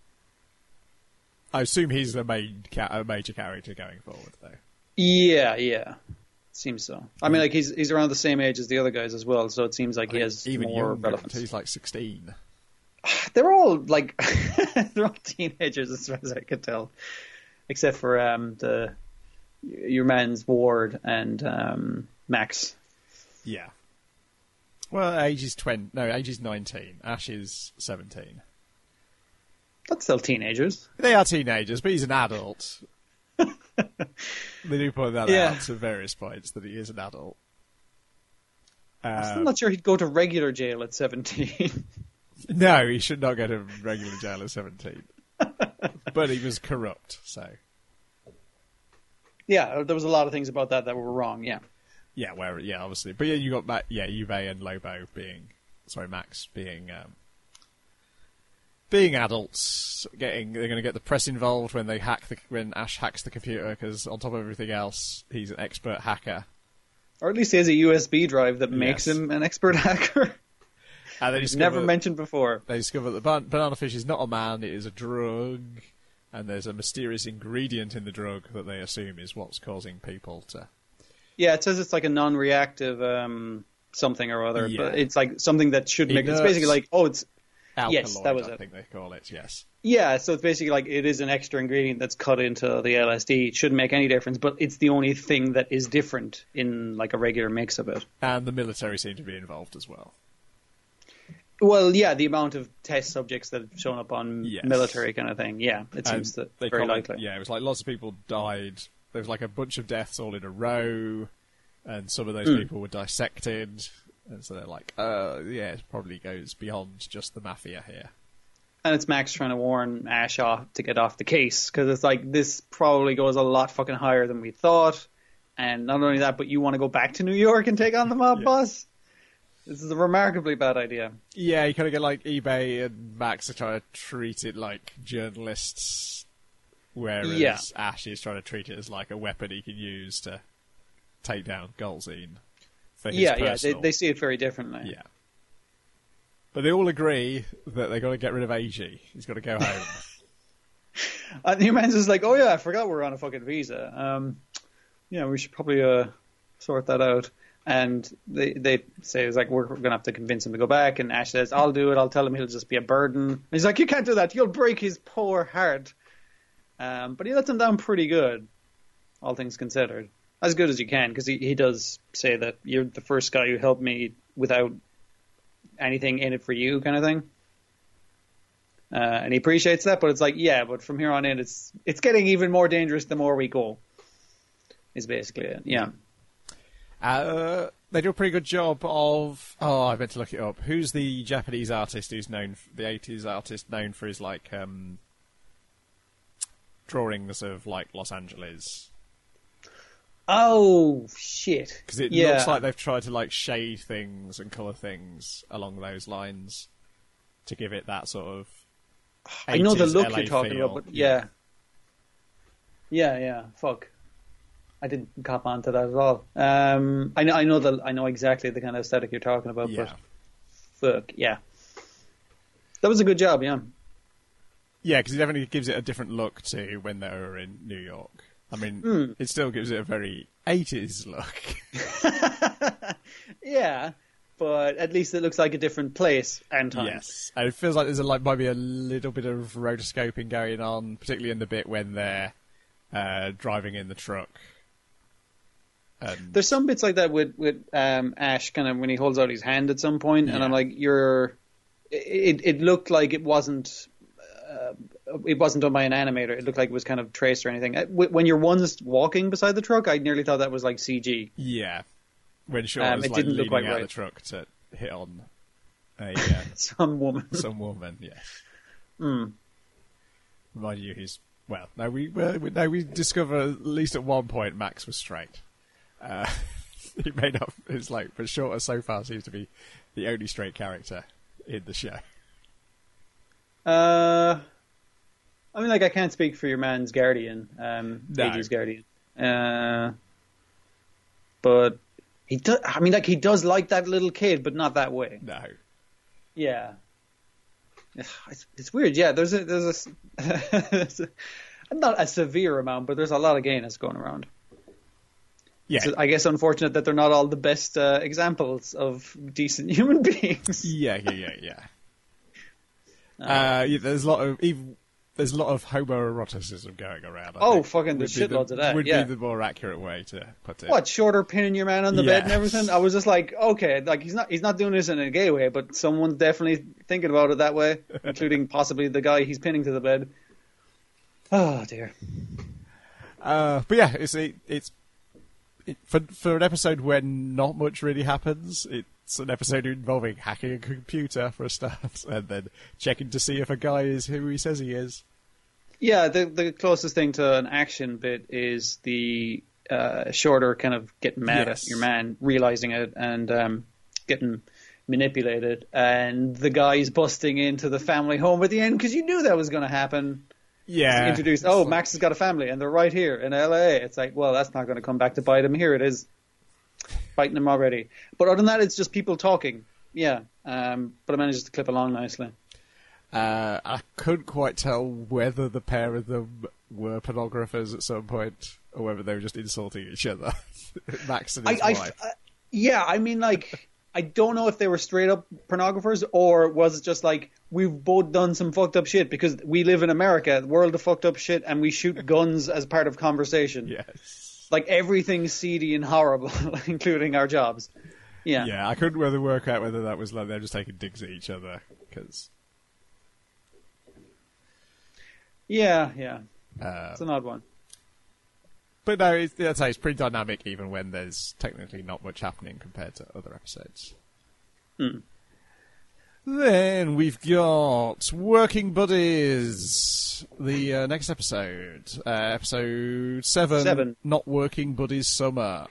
I assume he's a, main ca- a major character going forward, though. Yeah, yeah. Seems so. I mean, like, he's he's around the same age as the other guys as well, so it seems like he has even more younger, relevance. He's like sixteen. They're all, like, they're all teenagers as far as I could tell. Except for um, the your man's Ward and um, Max. Yeah. Well, age is twenty. No, age is nineteen. Ash is seventeen. That's still teenagers. They are teenagers, but he's an adult. They do point that Yeah. out at various points that he is an adult. Uh, I'm still not sure he'd go to regular jail at seventeen. No, he should not go to regular jail at seventeen. But he was corrupt, so. Yeah, there was a lot of things about that that were wrong, yeah. Yeah, where yeah, obviously. But yeah, you got Ma- yeah, Juve and Lobo being, sorry, Max being um, being adults. Getting they're going to get the press involved when they hack the when Ash hacks the computer because on top of everything else, he's an expert hacker. Or at least he has a U S B drive that makes Yes. him an expert hacker. And they He's discover, never mentioned before. They discover that ban- banana fish is not a man; it is a drug, and there's a mysterious ingredient in the drug that they assume is what's causing people to. Yeah, it says it's like a non-reactive um, something or other, Yeah. but it's like something that should make. It's Inerts. basically like, oh, it's Alkaloid, Yes, that was I it. think they call it. Yes. yeah. So it's basically like it is an extra ingredient that's cut into the L S D. It shouldn't make any difference, but it's the only thing that is different in like a regular mix of it. And the military seem to be involved as well. Well, yeah, the amount of test subjects that have shown up on Yes. military kind of thing. Yeah, it And seems that they very comment- likely. Yeah, it was like lots of people died. There was like a bunch of deaths all in a row, and some of those Mm. people were dissected. And so they're like, uh, yeah, it probably goes beyond just the mafia here. And it's Max trying to warn Ash off to get off the case because it's like this probably goes a lot fucking higher than we thought. And not only that, but you want to go back to New York and take on the mob Yeah. boss? This is a remarkably bad idea. Yeah, you kind of get like eBay and Max are trying to treat it like journalists, whereas Yeah. Ash is trying to treat it as like a weapon he can use to take down Golzine. For his Yeah, yeah, they, personal- they see it very differently. Yeah. But they all agree that they've got to get rid of A G. He's got to go home. And the man's just like, oh yeah, I forgot we're on a fucking visa. Um, yeah, we should probably uh, sort that out. And they they say it's like we're going to have to convince him to go back. And Ash says, I'll do it. I'll tell him he'll just be a burden. And he's like, you can't do that. You'll break his poor heart. Um, but he lets him down pretty good, all things considered. As good as you can, because he, he does say that you're the first guy who helped me without anything in it for you, kind of thing. Uh, and he appreciates that, but it's like, yeah, but from here on in, it's it's getting even more dangerous the more we go. Is basically it. Yeah. Uh, they do a pretty good job of. Oh, I meant to look it up. Who's the Japanese artist who's known, f the eighties artist known for his like um, drawings of like Los Angeles? Oh shit! Because it yeah. looks like they've tried to like shade things and colour things along those lines to give it that sort of. I know the eighties look L A you're talking feel. about, but yeah. yeah, yeah, fuck. I didn't cop on to that at all. Um, I know, I know the, I know exactly the kind of aesthetic you're talking about, Yeah. but fuck, yeah. That was a good job, yeah. Yeah, because it definitely gives it a different look to when they were in New York. I mean, Mm. it still gives it a very eighties look. Yeah, but at least it looks like a different place and time. Yes, and it feels like there's a, like might be a little bit of rotoscoping going on, particularly in the bit when they're uh, driving in the truck. And There's some bits like that with with um, Ash, kind of when he holds out his hand at some point, and Yeah. I'm like, you're. It it looked like it wasn't. Uh, it wasn't done by an animator. It looked like it was kind of traced or anything. Uh, wh- When you're ones walking beside the truck, I nearly thought that was like C G. yeah, when Shaw Um, was it like didn't leaning look quite out right. the truck to hit on a uh, Some woman. some woman. Yes, Mm. remind you, he's well. No, we well, we- no, we discover at least at one point Max was straight. Uh, he made up. It's like, but Shorter so far seems to be the only straight character in the show. Uh, I mean, like, I can't speak for your man's Guardian, um, No. eighties Guardian. Uh, but he does. I mean, like, he does like that little kid, but not that way. No, Yeah, it's, it's weird. Yeah, there's a there's a, there's a not a severe amount, but there's a lot of gayness going around. yeah, So I guess unfortunate that they're not all the best uh, examples of decent human beings. yeah, yeah, yeah, yeah. Uh, yeah, there's a lot of even, there's a lot of homoeroticism going around. I Oh, think, fucking there's would be shitloads the, of that, Would yeah. be the more accurate way to put it. What, Shorter pinning your man on the bed and Yes. everything? I was just like, okay, like he's not he's not doing this in a gay way, but someone's definitely thinking about it that way, including possibly the guy he's pinning to the bed. Oh dear. Uh, but yeah, it's it, it's it, for for an episode where not much really happens. It's an episode involving hacking a computer for a start, and then checking to see if a guy is who he says he is. Yeah, the the closest thing to an action bit is the uh, Shorter kind of getting mad Yes. at your man, realizing it, and um, getting manipulated, and the guy's busting into the family home at the end because you knew that was going to happen. Yeah, Introduced, oh, Max has got a family, and they're right here in L A. It's like, well, that's not going to come back to bite him. Here it is, biting him already. But other than that, it's just people talking. Yeah, um, but I managed to clip along nicely. Uh, I couldn't quite tell whether the pair of them were pornographers at some point, or whether they were just insulting each other. Max and his I, I, wife. I- yeah, I mean, like, I don't know if they were straight up pornographers or was it just like we've both done some fucked up shit because we live in America, world of fucked up shit, and we shoot guns as part of conversation. Yes. Like everything's seedy and horrible, including our jobs. Yeah. Yeah, I couldn't really work out whether that was like they're just taking digs at each other, because Yeah, yeah. uh, It's an odd one. but no, it's, that's it's pretty dynamic even when there's technically not much happening compared to other episodes. Hmm. Then we've got Working Buddies, the uh, next episode, uh, episode seven, Seven. Not Working Buddies Summer.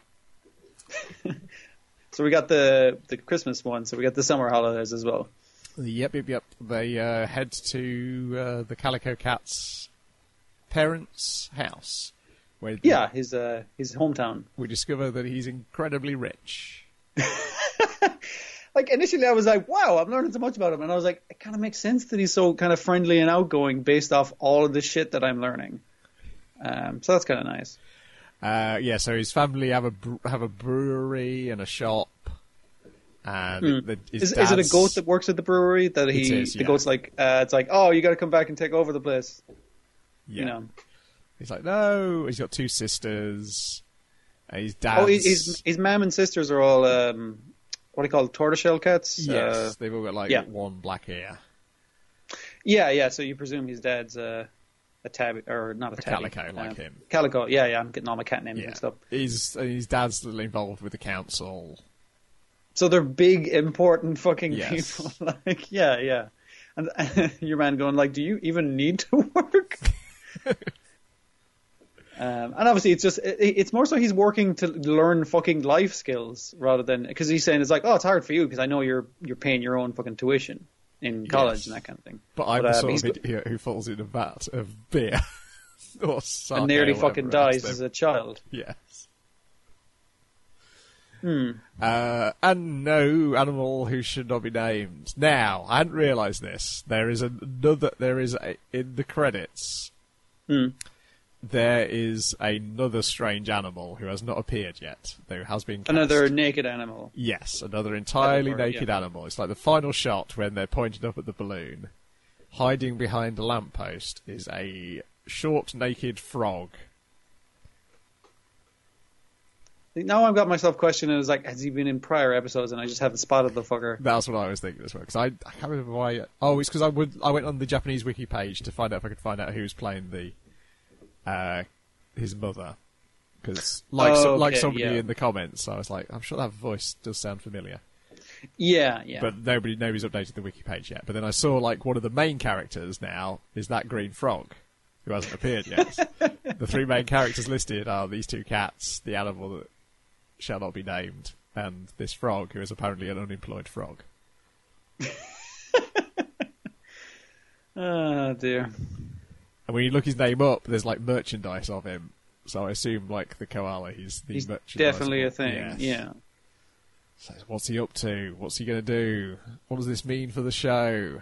So we got the the Christmas one, so we got the summer holidays as well. Yep, yep, yep. They uh, head to uh, the Calico Cat's parents' house, where Yeah, his uh his hometown. we discover that he's incredibly rich. Like initially I was like, wow, I'm learning so much about him, and I was like, it kind of makes sense that he's so kind of friendly and outgoing based off all of the shit that I'm learning. Um, so that's kind of nice. Uh, yeah, so his family have a bre- have a brewery and a shop, and Hmm. the, his Is, is it a dad's- goat that works at the brewery that he? It is, The yeah. goat's like, uh, it's like, oh, you got to come back and take over the place. Yeah. You know. He's like, no. He's got two sisters. And his dad's Oh, his his, his mom and sisters are all um, what do you call it, tortoiseshell cats? yes, Uh, they've all got like yeah. one black ear, yeah, yeah. So you presume his dad's uh, a tabby or not a, a tabby, calico like um, him. Calico. Yeah, yeah. I'm getting all my cat names Yeah, mixed up. his and his dad's still involved with the council. So they're big, important fucking Yes. people. Like, yeah, yeah. And your man going like, do you even need to work? um, and obviously, it's just it, it's more so he's working to learn fucking life skills rather than because he's saying it's like, oh, it's hard for you because I know you're you're paying your own fucking tuition in college Yes. and that kind of thing. But I'm But, the uh, sort he's of go- idiot who falls in a vat of beer or sake and nearly or whatever fucking else dies they've- as a child. Yes. Hmm. Uh, and no animal who should not be named. Now, I hadn't realised this. There is another. There is a, in the credits. Hmm. There is another strange animal who has not appeared yet, though has been cast. Another naked animal. Yes, another entirely were, naked yeah. animal. It's like the final shot when they're pointed up at the balloon. Hiding behind a lamppost is a short, naked frog. Now I've got myself questioning, is like, has he been in prior episodes and I just haven't spotted the fucker? That's what I was thinking as well, because I, I can't remember why... Oh, it's because I would I went on the Japanese wiki page to find out if I could find out who was playing the uh, his mother. Because, like, Oh, so, okay, like somebody yeah. in the comments, I was like, I'm sure that voice does sound familiar. Yeah, yeah. But nobody nobody's updated the wiki page yet. But then I saw, like, one of the main characters now is that green frog, who hasn't appeared yet. The three main characters listed are these two cats, the animal that shall not be named, and this frog, who is apparently an unemployed frog. Oh, dear. And when you look his name up, there's, like, merchandise of him. So I assume, like, the koala, he's the He's merchandise. definitely a thing, Yes. yeah. So what's he up to? What's he going to do? What does this mean for the show?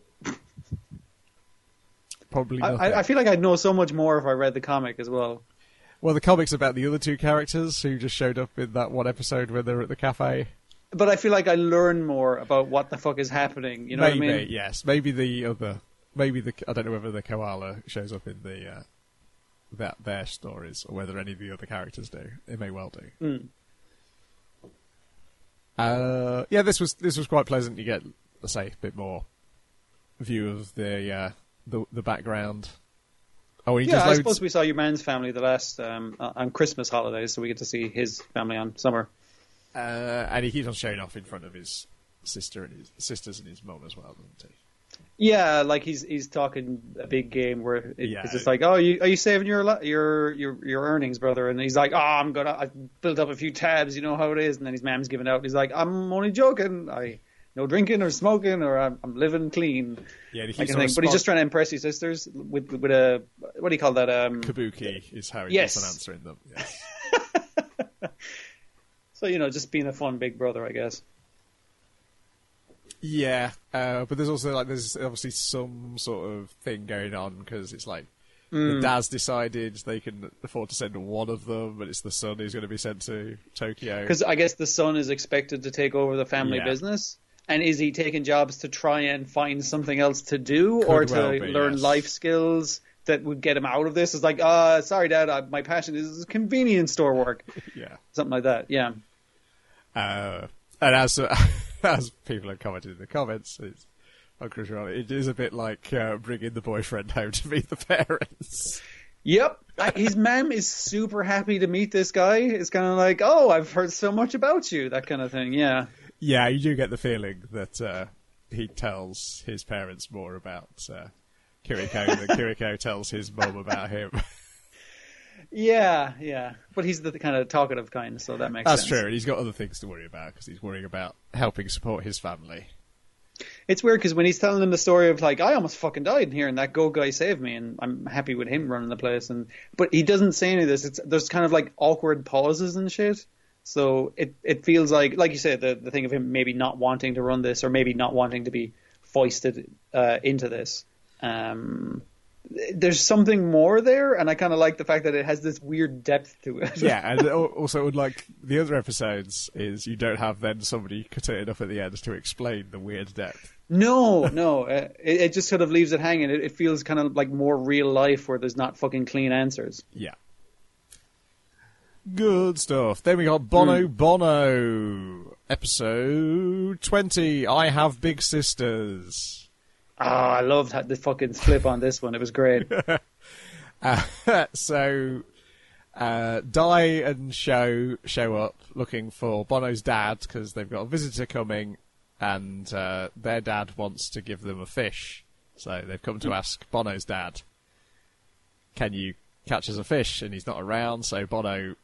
Probably I, nothing. I I feel like I'd know so much more if I read the comic as well. Well, the comic's about the other two characters who just showed up in that one episode where they're at the cafe. But I feel like I learn more about what the fuck is happening, you know maybe, what I mean? yes. Maybe the other... Maybe the... I don't know whether the koala shows up in the... Uh, that their stories, or whether any of the other characters do. It may well do. Mm. Uh, yeah, this was this was quite pleasant. You get, let's say, a bit more view of the uh, the, the background. Oh, he Yeah, does I loads... suppose we saw your man's family the last um, on Christmas holidays, so we get to see his family on summer. uh, and he keeps on showing off in front of his sister and his sisters and his mum as well, doesn't he? Yeah, like he's he's talking a big game where it, Yeah. it's just like, oh, you, are you saving your li- your your your earnings, brother? And he's like, oh, I'm gonna I built up a few tabs, you know how it is. And then his mom's giving out. And he's like, I'm only joking. I no drinking or smoking, or I'm, I'm living clean. Yeah, and he That keeps kind of on thing. But he's just trying to impress his sisters with with a what do you call that? Um, Kabuki is how he Yes. keeps on answering them. Yes. so you know, just being a fun big brother, I guess. Yeah, uh, but there's also like there's obviously some sort of thing going on because it's like Mm. the dad's decided they can afford to send one of them, but it's the son who's going to be sent to Tokyo. Because I guess the son is expected to take over the family Yeah. business. And is he taking jobs to try and find something else to do Could or to well be, learn yes. life skills that would get him out of this? It's like, uh, sorry, Dad, I, my passion is convenience store work. Yeah. Something like that, yeah. Uh, and as uh, as people have commented in the comments, it's on Crucial, it is a bit like uh, bringing the boyfriend home to meet the parents. Yep. I- His mom is super happy to meet this guy. It's kind of like, oh, I've heard so much about you, that kind of thing, yeah. Yeah, you do get the feeling that uh, he tells his parents more about uh, Kiriko than Kiriko tells his mum about him. Yeah, yeah. But he's the kind of talkative kind, so that makes That's sense. true, and he's got other things to worry about because he's worrying about helping support his family. It's weird because when he's telling them the story of like, I almost fucking died in here and that goat guy saved me and I'm happy with him running the place, and but he doesn't say any of this. It's there's kind of like awkward pauses and shit. So it it feels like, like you said, the the thing of him maybe not wanting to run this or maybe not wanting to be foisted uh, into this. Um, there's something more there, and I kind of like the fact that it has this weird depth to it. Yeah, and al- also, unlike the other episodes, is you don't have then somebody turning up at the end to explain the weird depth. No, no, uh, it, it just sort of leaves it hanging. It, it feels kind of like more real life where there's not fucking clean answers. Yeah. Good stuff. Then we got Bono Mm. Bono, episode twenty. I Have Big Sisters. Oh, I loved how the fucking flip on this one. It was great. Uh, so, uh, Di and Show show up looking for Bono's dad because they've got a visitor coming, and uh, their dad wants to give them a fish. So they've come to ask Bono's dad, "Can you catch us a fish?" And he's not around, so Bono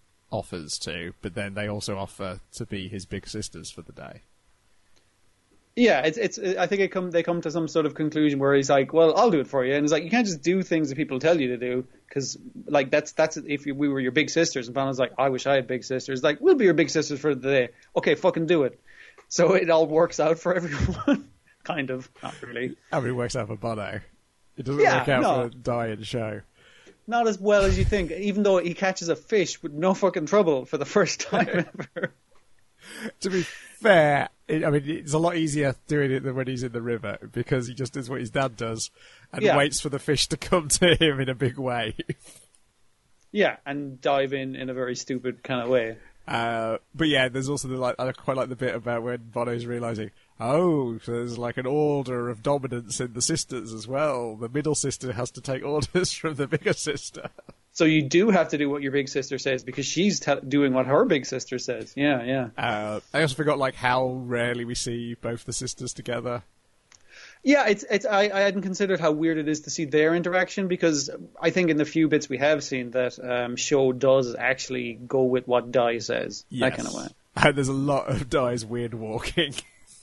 offers to, but then they also offer to be his big sisters for the day. Yeah, it's it's. I think it come they come to some sort of conclusion where he's like, "Well, I'll do it for you," and he's like, "You can't just do things that people tell you to do, because like that's that's if we were your big sisters." And Vanna's like, "I wish I had big sisters." Like, we'll be your big sisters for the day. Okay, fucking do it. So it all works out for everyone, kind of, not really. I mean, it works out for Bono. It doesn't Yeah, work out no. for Die and Show. Not as well as you think, even though he catches a fish with no fucking trouble for the first time ever. To be fair, it, I mean, it's a lot easier doing it than when he's in the river, because he just does what his dad does and Yeah. waits for the fish to come to him in a big wave. Yeah, and dive in in a very stupid kind of way. Uh, but yeah, there's also the like I quite like the bit about when Bono's realizing, oh, so there's like an order of dominance in the sisters as well. The middle sister has to take orders from the bigger sister. So you do have to do what your big sister says because she's te- doing what her big sister says. Yeah, yeah. Uh, I also forgot like how rarely we see both the sisters together. Yeah, it's it's. I, I hadn't considered how weird it is to see their interaction, because I think in the few bits we have seen that um, Show does actually go with what Dai says. Yes. That kind of way. And there's a lot of Dai's weird walking.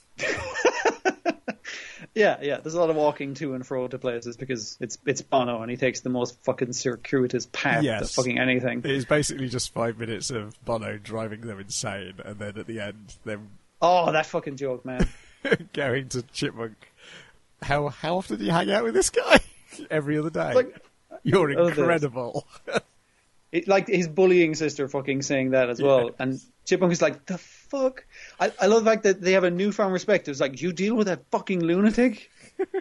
Yeah, yeah. There's a lot of walking to and fro to places because it's it's Bono and he takes the most fucking circuitous path Yes. to fucking anything. It's basically just five minutes of Bono driving them insane, and then at the end, them Oh, that fucking joke, man. going to Chipmunk. How how often do you hang out with this guy? Every other day. Like, You're other days. incredible. It, like his bullying sister fucking saying that as well. Yes. And Chipmunk is like, the fuck? I, I love the fact that they have a newfound respect. It's like, you deal with that fucking lunatic?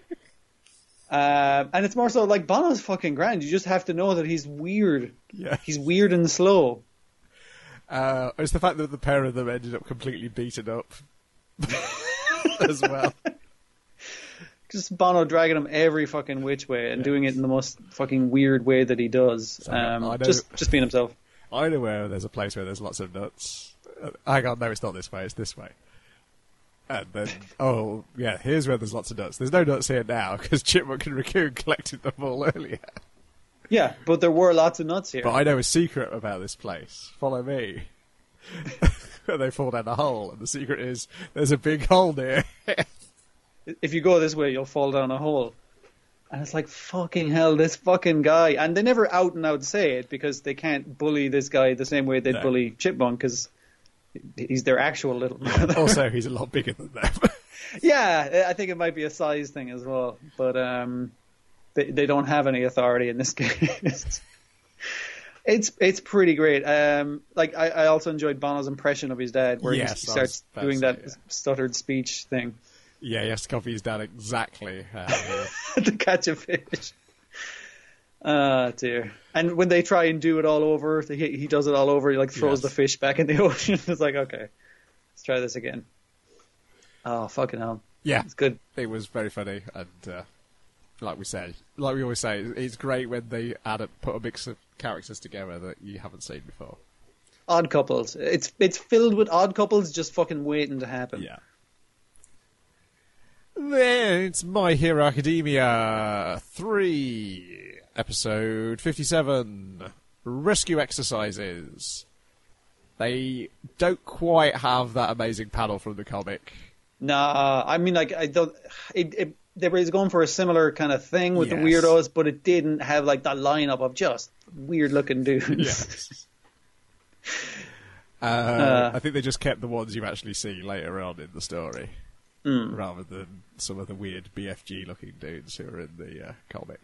uh, and it's more so like, Bono's fucking grand. You just have to know that he's weird. Yeah. He's weird and slow. Uh, it's the fact that the pair of them ended up completely beaten up as well. Just Bono dragging him every fucking which way and Yeah. doing it in the most fucking weird way that he does. I know- Um, I know- just, just being himself. I know where there's a place where there's lots of nuts. Uh, hang on, no, it's not this way, it's this way. And then, oh, yeah, here's where there's lots of nuts. There's no nuts here now, because Chipmunk and Raccoon collected them all earlier. Yeah, but there were lots of nuts here. But I know a secret about this place. Follow me. Where they fall down a hole, and the secret is there's a big hole there. If you go this way, you'll fall down a hole. And it's like, fucking hell, this fucking guy. And they never out and out say it because they can't bully this guy the same way they'd No. bully Chipmunk because he's their actual little brother. Also, he's a lot bigger than them. Yeah, I think it might be a size thing as well. But um, they, they don't have any authority in this case. It's it's pretty great. Um, like I, I also enjoyed Bono's impression of his dad, where Yes, he I starts was about doing to that say, yeah. stuttered speech thing Yeah, he has to copy his dad exactly. Uh, to catch a fish. Ah, dear. And when they try and do it all over, he, he does it all over. He like throws Yes. the fish back in the ocean. It's like, okay, let's try this again. Oh, fucking hell. yeah, It's good. it was very funny, and uh, like we say, like we always say, it's great when they add a, put a mix of characters together that you haven't seen before. Odd couples. It's it's filled with odd couples just fucking waiting to happen. Yeah. Then it's My Hero Academia three, episode fifty-seven, Rescue Exercises. They don't quite have that amazing panel from the comic. Nah, I mean, like, I don't. It, it, they were going for a similar kind of thing with Yes. the weirdos, but it didn't have like that lineup of just weird looking dudes. Yes. uh, Uh. I think they just kept the ones you actually see later on in the story, Mm. rather than some of the weird B F G looking dudes who are in the uh, comic.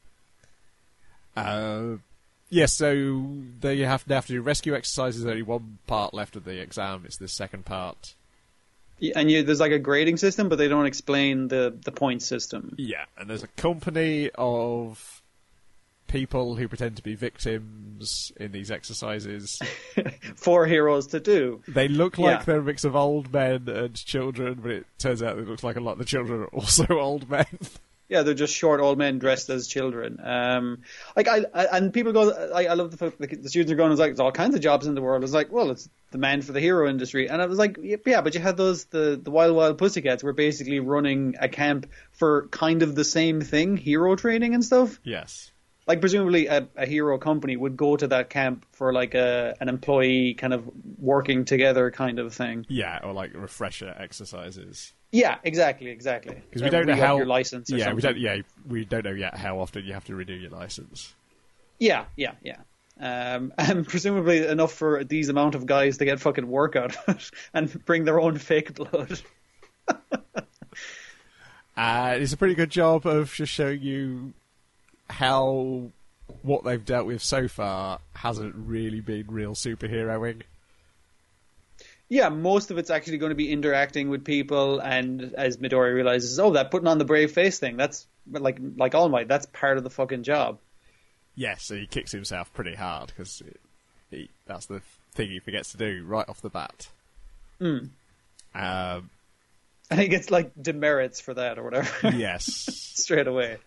Uh, yeah, so they have, they have to do rescue exercises. There's only one part left of the exam. It's the second part. Yeah, and you, there's like a grading system, but they don't explain the the point system. Yeah, and there's a company of people who pretend to be victims in these exercises. For heroes to do. They look like Yeah. they're a mix of old men and children, but it turns out it looks like a lot of the children are also old men. Yeah, they're just short old men dressed as children. Um, like I, I and people go, I, I love the fact that the students are going. It's like there's all kinds of jobs in the world. It's like, well, it's the man for the hero industry, and I was like, yeah, but you had those the the Wild Wild Pussycats were basically running a camp for kind of the same thing, hero training and stuff. Yes. Like presumably a, a hero company would go to that camp for like a an employee kind of working together kind of thing. Yeah, or like refresher exercises. Yeah, exactly, exactly. Because we don't know re-up how your license. Or yeah, something. we don't. Yeah, we don't know yet how often you have to renew your license. Yeah, yeah, yeah. Um, and presumably enough for these amount of guys to get fucking work out of it and bring their own fake blood. Uh, it's a pretty good job of just showing you how what they've dealt with so far hasn't really been real superheroing. Yeah, most of it's actually going to be interacting with people, and as Midori realizes, oh, that putting on the brave face thing, that's like like All Might, that's part of the fucking job. Yes, so he kicks himself pretty hard because he, that's the thing he forgets to do right off the bat. Mm. Um, and he gets like demerits for that or whatever. Yes. Straight away.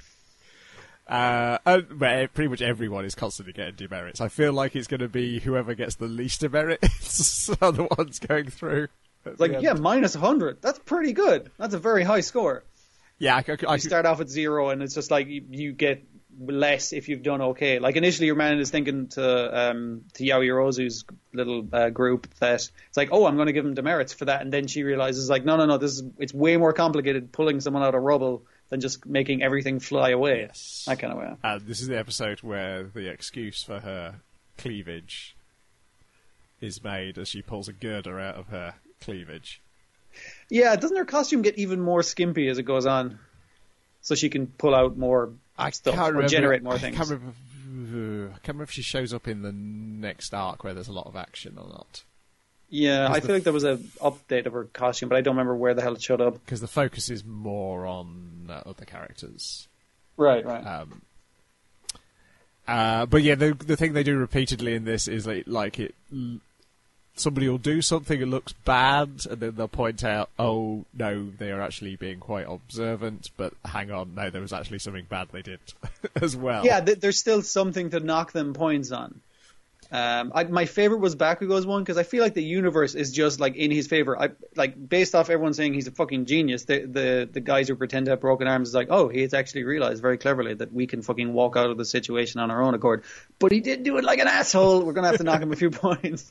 Uh, and, but pretty much everyone is constantly getting demerits. I feel like it's going to be whoever gets the least demerits are the ones going through. It's like, yeah, minus one hundred. That's pretty good. That's a very high score. Yeah, I, I, I you start off at zero, and it's just like you, you get less if you've done okay. Like initially, your man is thinking to um, to Yaoyorozu's little uh, group that it's like, oh, I'm going to give him demerits for that, and then she realizes like, no, no, no, this is it's way more complicated pulling someone out of rubble than just making everything fly away. Yes. That kind of way. Uh, this is the episode where the excuse for her cleavage is made as she pulls a girder out of her cleavage. Yeah, doesn't her costume get even more skimpy as it goes on? So she can pull out more I stuff can't or remember, generate more I things. Can't remember, I can't remember if she shows up in the next arc where there's a lot of action or not. Yeah, I the feel like there was an update of her costume, but I don't remember where the hell it showed up. Because the focus is more on uh, other characters. Right, right. Um, uh, but yeah, the the thing they do repeatedly in this is like, like it. Somebody will do something that looks bad, and then they'll point out, "Oh no, they are actually being quite observant." But hang on, no, there was actually something bad they did as well. Yeah, th- there's still something to knock them points on. Um, I, my favorite was Bakugo's one because I feel like the universe is just like in his favor. I like based off everyone saying he's a fucking genius. The the the guys who pretend to have broken arms is like, oh, he's actually realized very cleverly that we can fucking walk out of the situation on our own accord. But he did do it like an asshole. We're gonna have to knock him a few points.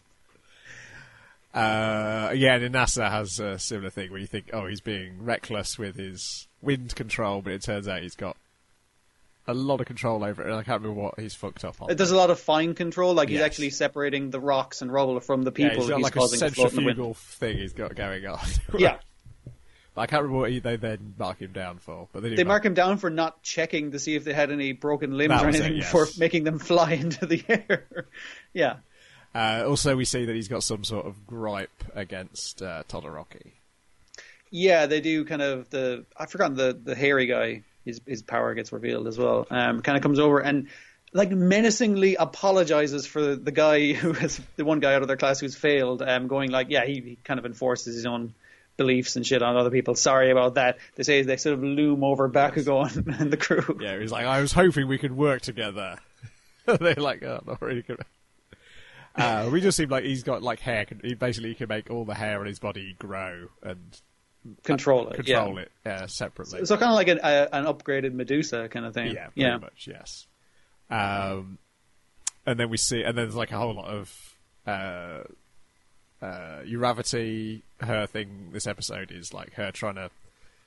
Uh, yeah, and Inasa has a similar thing where you think, oh, he's being reckless with his wind control, but it turns out he's got a lot of control over it, and I can't remember what he's fucked up on. There's a lot of fine control, like he's Yes. actually separating the rocks and rubble from the Yeah, people he's got he's like a causing to float in the centrifugal wind. thing he's got going on. Yeah. But I can't remember what he, they then mark him down for. But they, do They mark him down for not checking to see if they had any broken limbs That or was it, anything yes. before making them fly into the air. Yeah. Uh, also, we see that he's got some sort of gripe against uh, Todoroki. Yeah, they do kind of the I've forgotten the the hairy guy. His his power gets revealed as well. Um, kind of comes over and like menacingly apologizes for the guy who has the one guy out of their class who's failed. Um, going like, yeah, he, he kind of enforces his own beliefs and shit on other people. Sorry about that. They say they sort of loom over Bakugo and, and the crew. Yeah, he's like, I was hoping we could work together. They're like, oh, not really good. Uh, we just seem like he's got like hair. He basically can make all the hair on his body grow and Control it. control yeah. it uh, separately. So, so kind of like an, a, an upgraded Medusa kind of thing. Yeah, pretty yeah. much, yes. Um, and then we see, and then there's like a whole lot of uh, uh, Uravity. Her thing this episode is like her trying to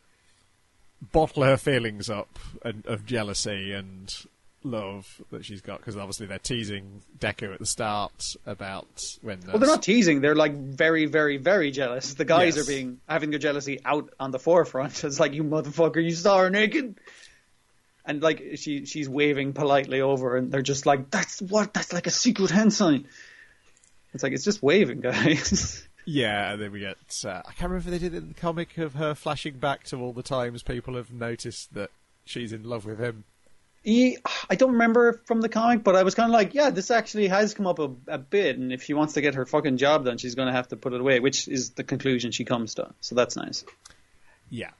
bottle her feelings up and, of jealousy and love that she's got, because obviously they're teasing Deku at the start about when. Well, they're not teasing. They're like very, very, very jealous. The guys Yes. are being having their jealousy out on the forefront. It's like, you motherfucker, you saw her naked. And like she she's waving politely over, and they're just like, that's what that's like a secret hand sign. It's like, it's just waving, guys. Yeah, and then we get. Uh, I can't remember if they did it in the comic of her flashing back to all the times people have noticed that she's in love with him. He, I don't remember from the comic, but I was kind of like, yeah, this actually has come up a, a bit, and if she wants to get her fucking job done, she's going to have to put it away, which is the conclusion she comes to. So that's nice. Yeah.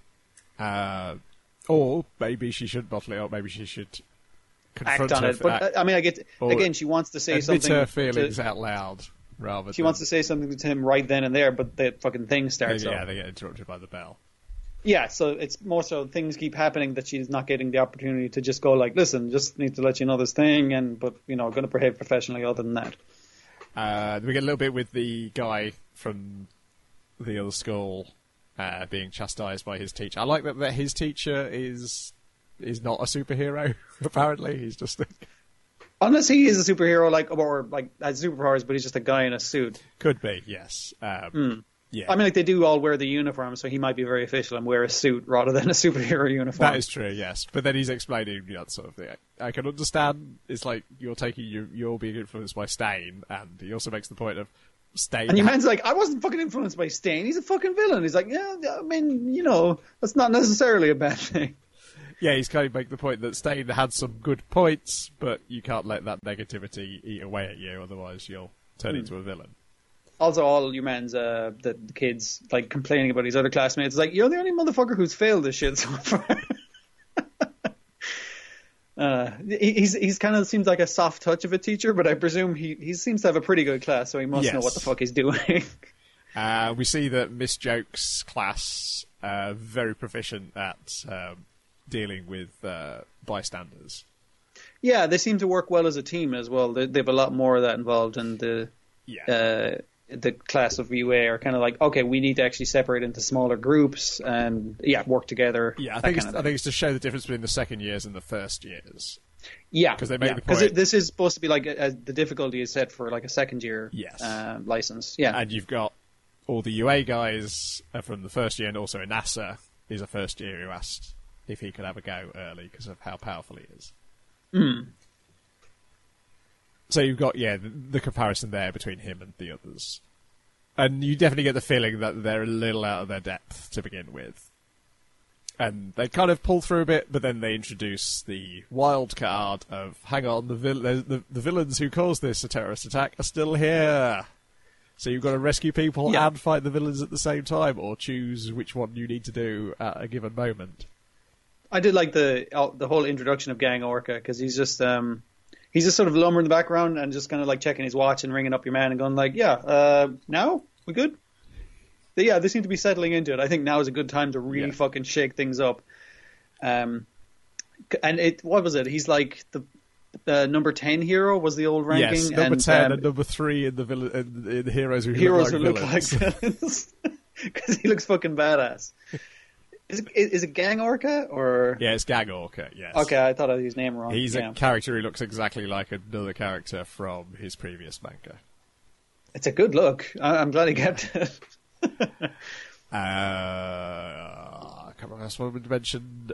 Uh, or maybe she should bottle it up. Maybe she should confront Act on her. it. But uh, I mean, I get or again, she wants to say admit something. her feelings to, out loud rather. she than, wants to say something to him right then and there, but the fucking thing starts Yeah, up. they get interrupted by the bell. Yeah, so it's more so things keep happening that she's not getting the opportunity to just go like, listen, just need to let you know this thing, and but you know, going to behave professionally other than that. Uh, we get a little bit with the guy from the other school uh, being chastised by his teacher. I like that, that his teacher is is not a superhero. Apparently, he's just a... unless he is a superhero, like or like has superpowers, but he's just a guy in a suit. Could be, yes. Um, mm. Yeah, I mean, like they do all wear the uniform, so he might be very official and wear a suit rather than a superhero uniform. that is true, yes. But then he's explaining that sort of thing. I, I can understand. It's like you're taking you, you're being influenced by Stain, and he also makes the point of Stain. And your man's like, I wasn't fucking influenced by Stain. He's a fucking villain. He's like, yeah, I mean, you know, that's not necessarily a bad thing. Yeah, he's kind of making the point that Stain had some good points, but you can't let that negativity eat away at you, otherwise you'll turn mm. into a villain. Also, all your man's, uh, the, the kids, like, complaining about his other classmates. Like, you're the only motherfucker who's failed this shit so far. uh, he's he's kind of seems like a soft touch of a teacher, but I presume he, he seems to have a pretty good class, so he must yes. know what the fuck he's doing. uh, we see that Miss Joke's class uh, very proficient at um, dealing with uh, bystanders. Yeah, they seem to work well as a team as well. They, they have a lot more of that involved in the... Yeah. Uh, the class of U A are kind of like, okay, we need to actually separate into smaller groups and yeah, work together. Yeah, I think it's, I think it's to show the difference between the second years and the first years. Yeah, because they make yeah. the point. Because this is supposed to be like a, a, the difficulty is set for like a second year yes. uh, license. Yeah, and you've got all the U A guys from the first year, and also Inasa is a first year who asked if he could have a go early because of how powerful he is. Mm. So you've got, yeah, the, the comparison there between him and the others. And you definitely get the feeling that they're a little out of their depth to begin with. And they kind of pull through a bit, but then they introduce the wild card of, hang on, the, vil- the, the villains who caused this a terrorist attack are still here. So you've got to rescue people yeah. and fight the villains at the same time, or choose which one you need to do at a given moment. I did like the uh, the whole introduction of Gang Orca, because he's just... Um... He's just sort of lumbering in the background and just kind of like checking his watch and ringing up your man and going like, yeah, uh, now? We good? But yeah, they seem to be settling into it. I think now is a good time to really yeah. fucking shake things up. Um, and it, what was it? He's like the uh, number ten hero was the old ranking. Yes, number and, ten um, and number three in the, vill- in, in the heroes who heroes look like who villains. look like villains. Because he looks fucking badass. Is it, is it Gang Orca or? Yeah, it's Gang Orca, yes. Okay, I thought I had his name wrong. He's yeah. a character who looks exactly like another character from his previous manga. It's a good look. I, I'm glad he kept it. uh, I can't remember what I wanted to mention.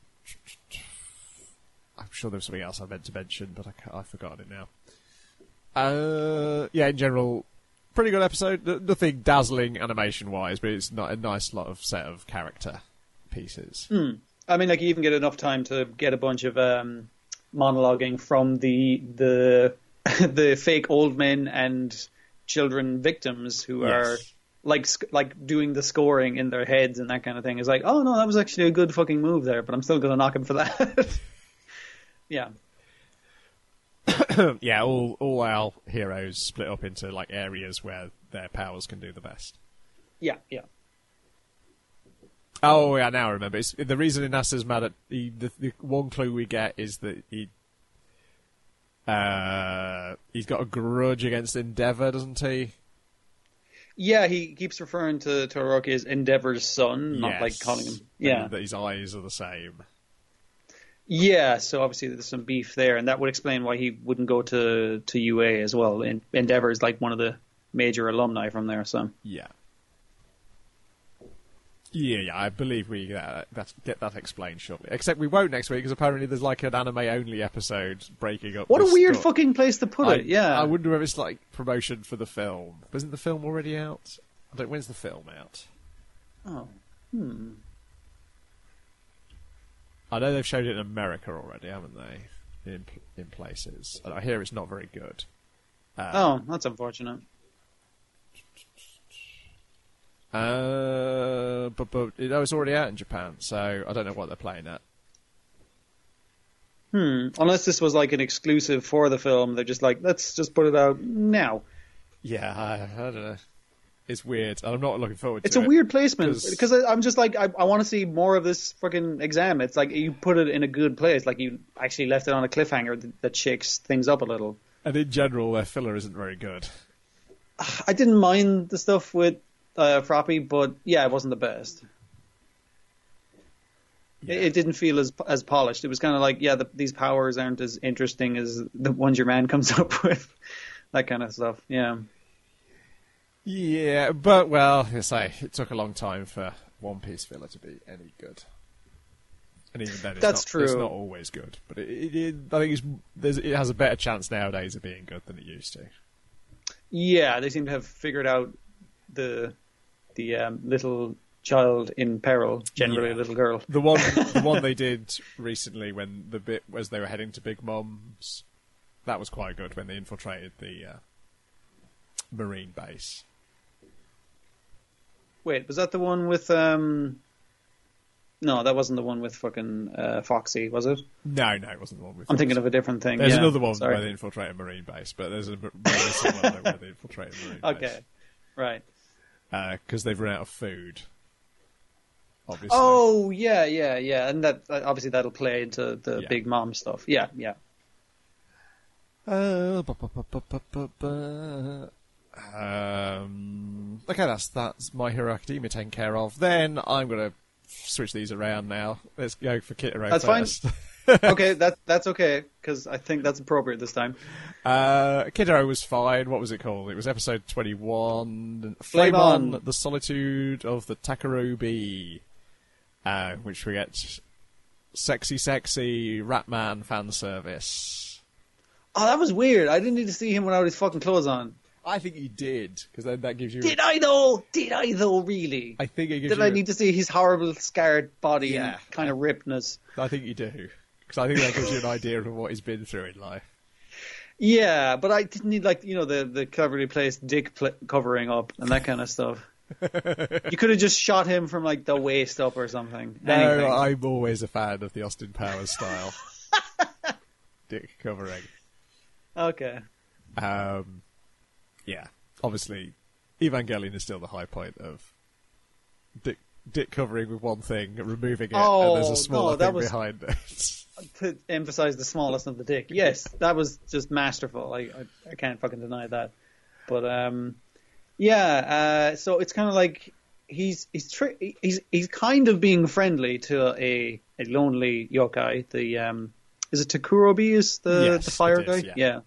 I'm sure there was something else I meant to mention, but I can't, I've forgotten it now. Uh, yeah, in general, pretty good episode. Nothing dazzling animation-wise, but it's not a nice lot of set of character pieces. Mm. I mean, like, you even get enough time to get a bunch of um, monologuing from the the the fake old men and children victims who yes. are like like doing the scoring in their heads and that kind of thing. It's like, oh no, that was actually a good fucking move there, but I'm still going to knock him for that. yeah. yeah, all all our heroes split up into like areas where their powers can do the best. Yeah, yeah. Oh, yeah, now I remember. It's, the reason Inasa's mad at... He, the, the one clue we get is that he... Uh, he's got a grudge against Endeavour, doesn't he? Yeah, he keeps referring to Todoroki as Endeavour's son, yes. not like calling him... Yeah, and that his eyes are the same. Yeah, so obviously there's some beef there, and that would explain why he wouldn't go to, to U A as well. And Endeavour is like one of the major alumni from there, so... Yeah. Yeah, yeah, I believe we get that, that, get that explained shortly. Except we won't next week, because apparently there's like an anime-only episode breaking up. What a weird stuff. fucking place to put I, it, yeah. I wonder if it's like promotion for the film. Isn't the film already out? I don't. When's the film out? Oh, hmm. I know they've showed it in America already, haven't they? In in places. I hear it's not very good. Um, oh, that's unfortunate. Uh, but but it was already out in Japan, so I don't know what they're playing at. Hmm. Unless this was like an exclusive for the film, they're just like, let's just put it out now. Yeah, I, I don't know. It's weird. I'm not looking forward it's to it. It's a weird placement because I'm just like, I, I want to see more of this fucking exam. It's like you put it in a good place, like you actually left it on a cliffhanger that, that shakes things up a little. And in general, their filler isn't very good. I didn't mind the stuff with uh, Froppy, but yeah, it wasn't the best. Yeah. It, it didn't feel as as polished. It was kind of like, yeah, the, these powers aren't as interesting as the ones your man comes up with. That kind of stuff. Yeah. Yeah, but well, I say it took a long time for One Piece filler to be any good. And even then, it's That's not, true. It's not always good, but it, it, it, I think it's, there's, it has a better chance nowadays of being good than it used to. Yeah, they seem to have figured out the the um, little child in peril, generally Yeah. a little girl. The one, the one they did recently when the bit as they were heading to Big Mom's, that was quite good when they infiltrated the uh, Marine base. Wait, was that the one with? Um... No, that wasn't the one with fucking uh, Foxy, was it? No, no, it wasn't the one with. I'm thinking of a different thing. There's yeah, another one sorry. where they infiltrate a Marine base, but there's a there's one where they infiltrate a Marine base. Okay, right. Because uh, they've run out of food. Obviously. Oh yeah, yeah, yeah, and that uh, obviously that'll play into the Yeah. Big Mom stuff. Yeah, yeah. Uh, bu- bu- bu- bu- bu- bu- bu- um, okay, that's that's My Hero Academia taken care of. Then I'm going to switch these around now. Let's go for Kitaro That's fine. first. Okay, that that's okay because I think that's appropriate this time. Uh, Kitaro was fine. What was it called? It was episode twenty-one. Flame Flame On. on the Solitude of the Takarobi, uh, which we get sexy, sexy Ratman fan service. Oh, that was weird. I didn't need to see him without his fucking clothes on. I think you did because then that gives you. Did I though? Did I though? Really? I think it gives Did you. I need to see his horrible scarred body Yeah. and kind of rippedness? I think you do because I think that gives you an idea of what he's been through in life. Yeah, but I didn't need like you know the the cleverly placed dick pl- covering up and that kind of stuff. You could have just shot him from like the waist up or something. No, Anything. I'm always a fan of the Austin Powers style dick covering. Okay. Um, yeah, obviously, Evangelion is still the high point of dick, dick covering with one thing, removing it, Oh, and there's a smaller no, that thing was- behind it. To emphasize the smallest of the dick. Yes, that was just masterful. I I, I can't fucking deny that. But um, yeah. Uh, so it's kind of like he's he's tri- he's he's kind of being friendly to a a lonely yokai. The um, is it Takurobi is the Yes, the fire it is, guy? yeah.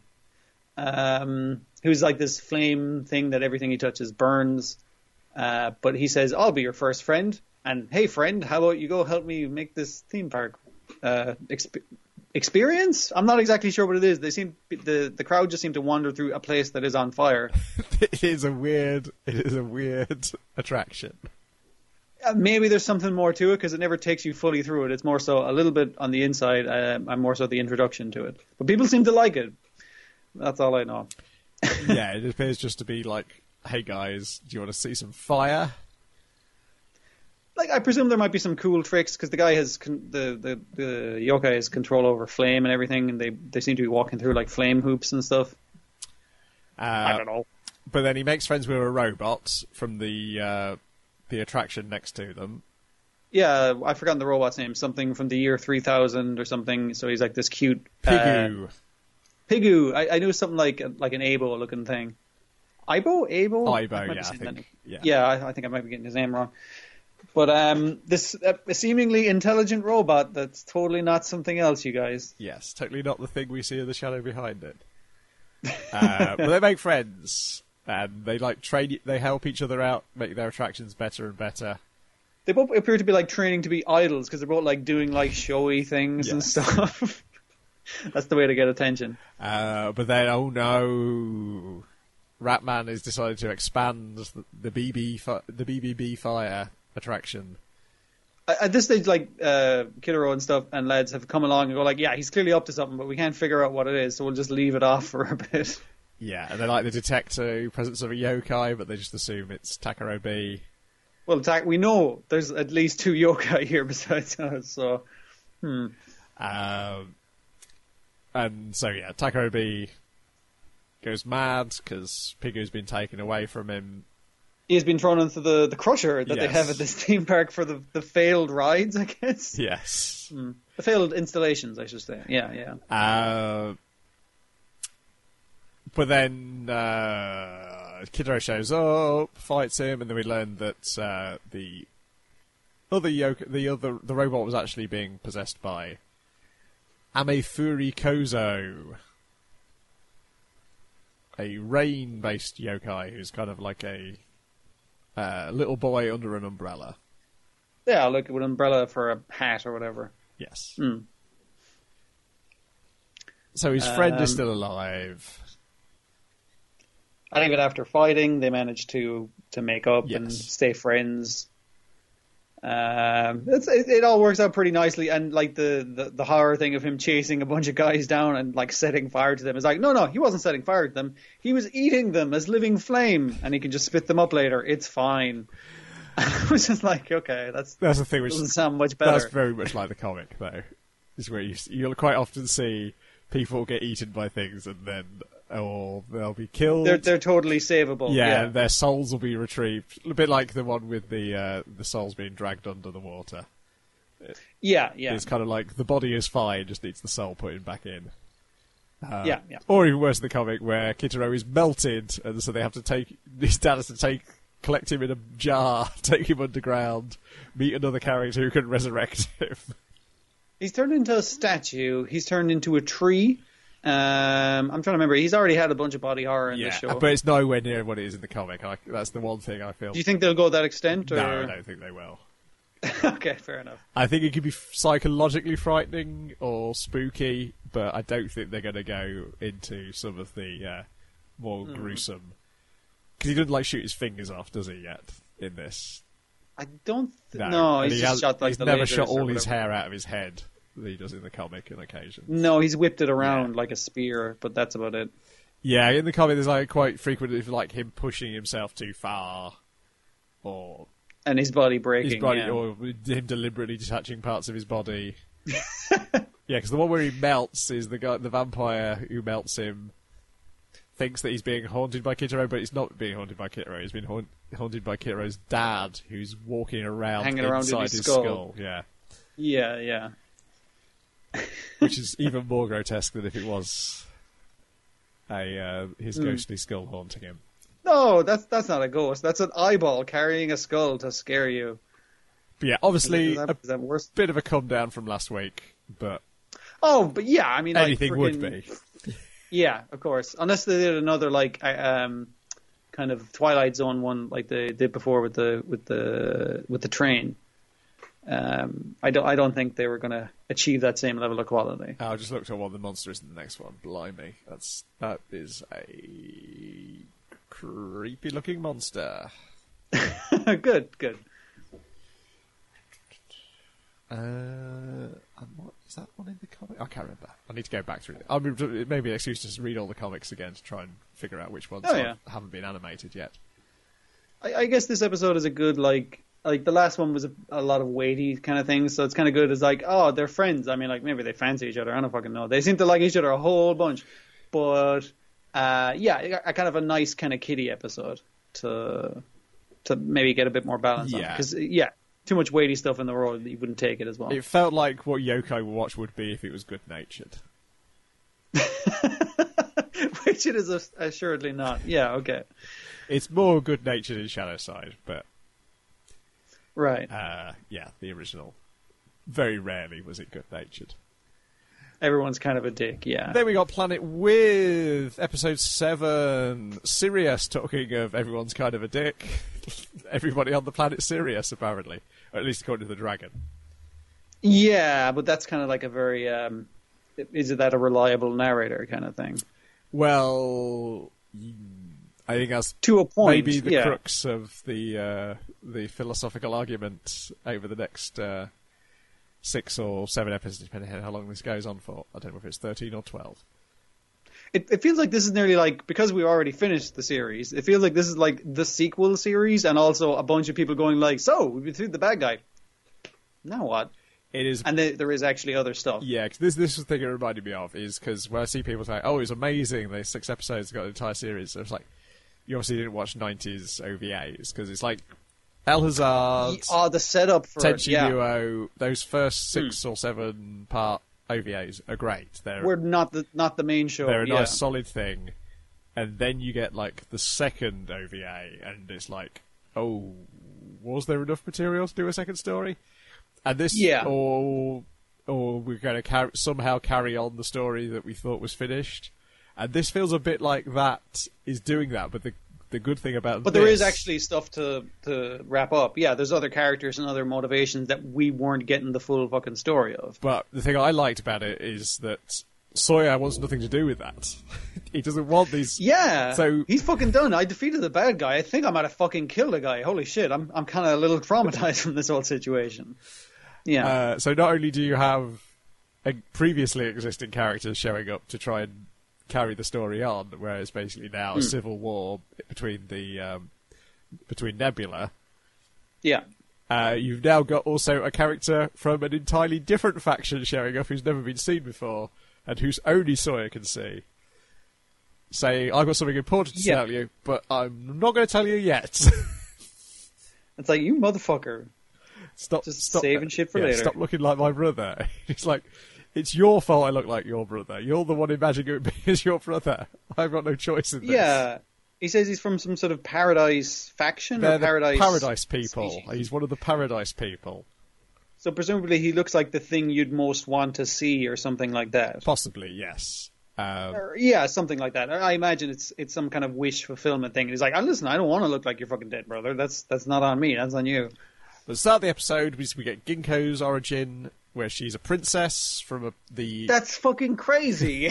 Um, who's like this flame thing that everything he touches burns. Uh, but he says, "I'll be your first friend." And hey, friend, how about you go help me make this theme park uh, exp- experience? I'm not exactly sure what it is. They seem the the crowd just seem to wander through a place that is on fire. It is a weird, it is a weird attraction. Uh, maybe there's something more to it because it never takes you fully through it. It's more so a little bit on the inside, uh, and more so the introduction to it. But people seem to like it. That's all I know. Yeah, it appears just to be like, hey guys, do you want to see some fire? Like I presume there might be some cool tricks because the guy has con- the, the the yokai has control over flame and everything, and they they seem to be walking through like flame hoops and stuff. Uh, I don't know. But then he makes friends with a robot from the uh, the attraction next to them. Yeah, I've forgotten the robot's name. Something from the year three thousand or something. So he's like this cute uh, Pigu. Pigu. I, I knew something like like an Abo looking thing. Ibo? Abo? Ibo, might be yeah, I saying that. think. Yeah. Yeah, I, I think I might be getting his name wrong. But um, this uh, seemingly intelligent robot that's totally not something else, you guys. Yes, totally not the thing we see in the shadow behind it. Uh, but they make friends, and they like trade. They help each other out, make their attractions better and better. They both appear to be like training to be idols because they're both like doing like showy things and Yes. stuff. That's the way to get attention. Uh, but then, oh no, Ratman has decided to expand the, the B B fi- the B B B Fire attraction. At at this stage, like uh, Kitaro and stuff and lads have come along and go like, yeah, he's clearly up to something, but we can't figure out what it is, so we'll just leave it off for a bit. Yeah, and they like the detect the presence of a yokai, but they just assume it's Takaro B. Well, attack, we know there's at least two yokai here besides us, so hmm. Um, and so yeah, Takaro B goes mad because Pigu's been taken away from him. He's been thrown into the, the crusher that they Yes. have at this theme park for the, the failed rides, I guess. Yes. Hmm. The failed installations, I should say. Yeah, yeah. Uh, but then uh, Kidoro shows up, fights him, and then we learn that uh, the other yoke, the other the robot was actually being possessed by Amefuri Kozo, a rain-based yokai who's kind of like a uh, little boy under an umbrella. Yeah, like with an umbrella for a hat or whatever. Yes. Mm. So his friend Um, is still alive. I think that after fighting, they managed to, to make up and Yes. stay friends. Um, it's, it, it all works out pretty nicely, and like the, the, the horror thing of him chasing a bunch of guys down and like setting fire to them is like, no, no, he wasn't setting fire to them. He was eating them as living flame, and he can just spit them up later. It's fine. I was just like, okay, that's That's the thing which doesn't sound much better. that's very much like the comic, though. Is where you, you'll quite often see people get eaten by things, and then or they'll be killed. They're they're totally savable. yeah, Yeah, and their souls will be retrieved. A bit like the one with the uh, the souls being dragged under the water. yeah, yeah. It's kind of like the body is fine, just needs the soul putting back in. Uh, Yeah, yeah. Or even worse, in the comic where Kitaro is melted, and so they have to take his dad has to take collect him in a jar, take him underground, meet another character who can resurrect him. He's turned into a statue. He's turned into a tree. Um, I'm trying to remember. He's already had a bunch of body horror in Yeah, this show. but it's nowhere near what it is in the comic. I, that's the one thing I feel. Do you think they'll go that extent? Or... No, I don't think they will. Okay, fair enough. I think it could be psychologically frightening or spooky, but I don't think they're going to go into some of the uh, more Mm. gruesome. Because he doesn't like shoot his fingers off, does he? Yet in this, I don't. Th- no, no, And he's he just has- shot like he's the never lasers shot or all his whatever. hair out of his head that he does in the comic on occasion. No, he's whipped it around Yeah. like a spear, but that's about it. Yeah, in the comic, there's like quite frequently like him pushing himself too far, or And his body breaking. his body, yeah. or him deliberately detaching parts of his body. Yeah, because the one where he melts is the guy, the vampire who melts him, thinks that he's being haunted by Kitaro, but he's not being haunted by Kitaro. He's been haunt, haunted by Kitaro's dad, who's walking around Hanging around in inside his his skull. skull. Yeah, Yeah, yeah. which is even more grotesque than if it was a uh, his Mm. ghostly skull haunting him. No, that's that's not a ghost. That's an eyeball carrying a skull to scare you. But yeah, obviously Is that, a is that worse? bit of a come down from last week, but Oh, but yeah, I mean, like, anything would frickin- be. Yeah, of course. Unless they did another like I- um, kind of Twilight Zone one, like they did before with the with the with the train. Um, I don't I don't think they were going to achieve that same level of quality. I just looked at what the monster is in the next one. Blimey, that's that is a creepy looking monster. Good, good. Uh, and what is that one in the comic? I can't remember. I need to go back through it. I mean, it may be an excuse to just read all the comics again to try and figure out which ones Oh, yeah. haven't been animated yet. I, I guess this episode is a good like like the last one was a, a lot of weighty kind of things, so it's kind of good. It's like, oh, they're friends. I mean, like maybe they fancy each other. I don't fucking know. They seem to like each other a whole bunch, but uh, yeah, a, a kind of a nice kind of kiddie episode to to maybe get a bit more balance on. Yeah. Because yeah, too much weighty stuff in the world, you wouldn't take it as well. It felt like what Yokai Watch would be if it was good natured. Which it is assuredly not. Yeah, okay, It's more good natured in Shadow Side, but right. uh, yeah, the original. Very rarely was it good natured. Everyone's kind of a dick. Yeah. Then we got Planet with episode seven. Sirius, talking of everyone's kind of a dick. Everybody on the planet Sirius, apparently. Or at least according to the dragon. Yeah, but that's kind of like a very um, is it that a reliable narrator kind of thing? Well, mm, I think that's To a point, maybe the yeah. crux of the uh, the philosophical argument over the next uh, six or seven episodes, depending on how long this goes on for. I don't know if it's thirteen or twelve. It, it feels like this is nearly like, because we already finished the series, it feels like this is like the sequel series and also a bunch of people going like, so, we've been through the bad guy. Now what? It is, And there, there is actually other stuff. yeah. 'Cause this this is the thing it reminded me of is because when I see people say, "Oh, it was amazing," they six episodes got an entire series. It's like you obviously didn't watch nineties O V As because it's like El Hazard, Oh, the setup for it, Tenchi yeah. Duo, those first six or seven part O V As are great. They're We're not the not the main show. they're a yeah. nice solid thing. and then you get like the second O V A, and it's like, oh, was there enough material to do a second story? And this, Yeah. or or we're going to car- somehow carry on the story that we thought was finished, and this feels a bit like that is doing that. But the the good thing about But this, there is actually stuff to to wrap up. Yeah, there's other characters and other motivations that we weren't getting the full fucking story of. But the thing I liked about it is that Sawyer wants nothing to do with that. He doesn't want these. Yeah, So- he's fucking done. I defeated the bad guy. I think I might have fucking killed a guy. Holy shit, I'm I'm kind of a little traumatized from this whole situation. Yeah, Uh, so not only do you have a previously existing characters showing up to try and carry the story on, where it's basically now a Mm. civil war between the um, between Nebula. yeah. Uh, you've now got also a character from an entirely different faction showing up who's never been seen before, and whose only Sawyer can see. Saying, I've got something important to Yeah. tell you, but I'm not going to tell you yet. It's like, you motherfucker. stop, Just stop, saving shit for yeah, later. Stop looking like my brother. It's like, it's your fault I look like your brother. You're the one imagining me as your brother. I've got no choice in this. Yeah. He says he's from some sort of paradise faction They're or the paradise paradise people. species. He's one of the paradise people. So presumably he looks like the thing you'd most want to see or something like that. Possibly, yes. Um, Or, yeah, something like that. Or I imagine it's it's some kind of wish fulfillment thing. He's like, oh, listen, I don't want to look like your fucking dead brother. That's that's not on me. That's on you. But at the start of the episode, we, we get Ginkgo's origin, where she's a princess from a, the... That's fucking crazy.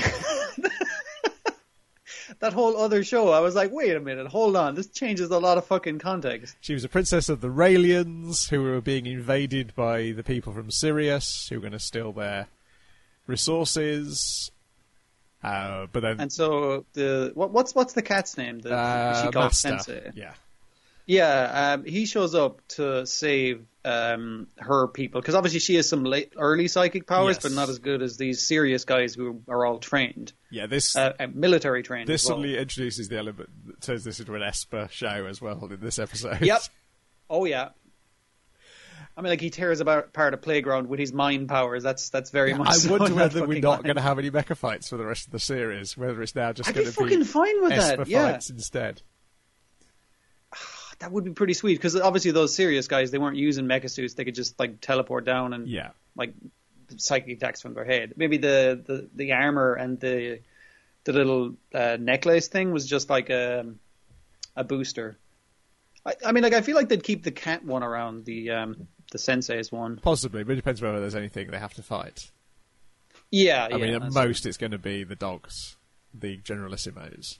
That whole other show, I was like, wait a minute, hold on. This changes a lot of fucking context. She was a princess of the Raelians, who were being invaded by the people from Sirius, who were going to steal their resources. Uh, but then... And so the what, what's what's the cat's name? The, uh, she called Master. Sensei. Yeah. Yeah, um, he shows up to save um, her people because obviously she has some late, early psychic powers, Yes. but not as good as these serious guys who are all trained, Yeah, this... uh, uh, military trained. This as well. suddenly introduces the element that turns this into an Esper show as well in this episode. Yep. Oh yeah. I mean, like he tears about apart a playground with his mind powers. That's that's very much. I so wonder in that whether we're fucking not line. going to have any mecha fights for the rest of the series. Whether it's now just I'd going be to fucking be fine with Esper that. Yeah, fights instead. that would be pretty sweet because obviously those serious guys, they weren't using mecha suits. They could just like teleport down and Yeah. like psychic attacks from their head. Maybe the, the, the armor and the the little uh, necklace thing was just like a a booster. I, I mean, like I feel like they'd keep the cat one around the um, the sensei's one. Possibly, but it depends whether there's anything they have to fight. Yeah, I yeah. mean, at that's- most it's going to be the dogs, the Generalissimos.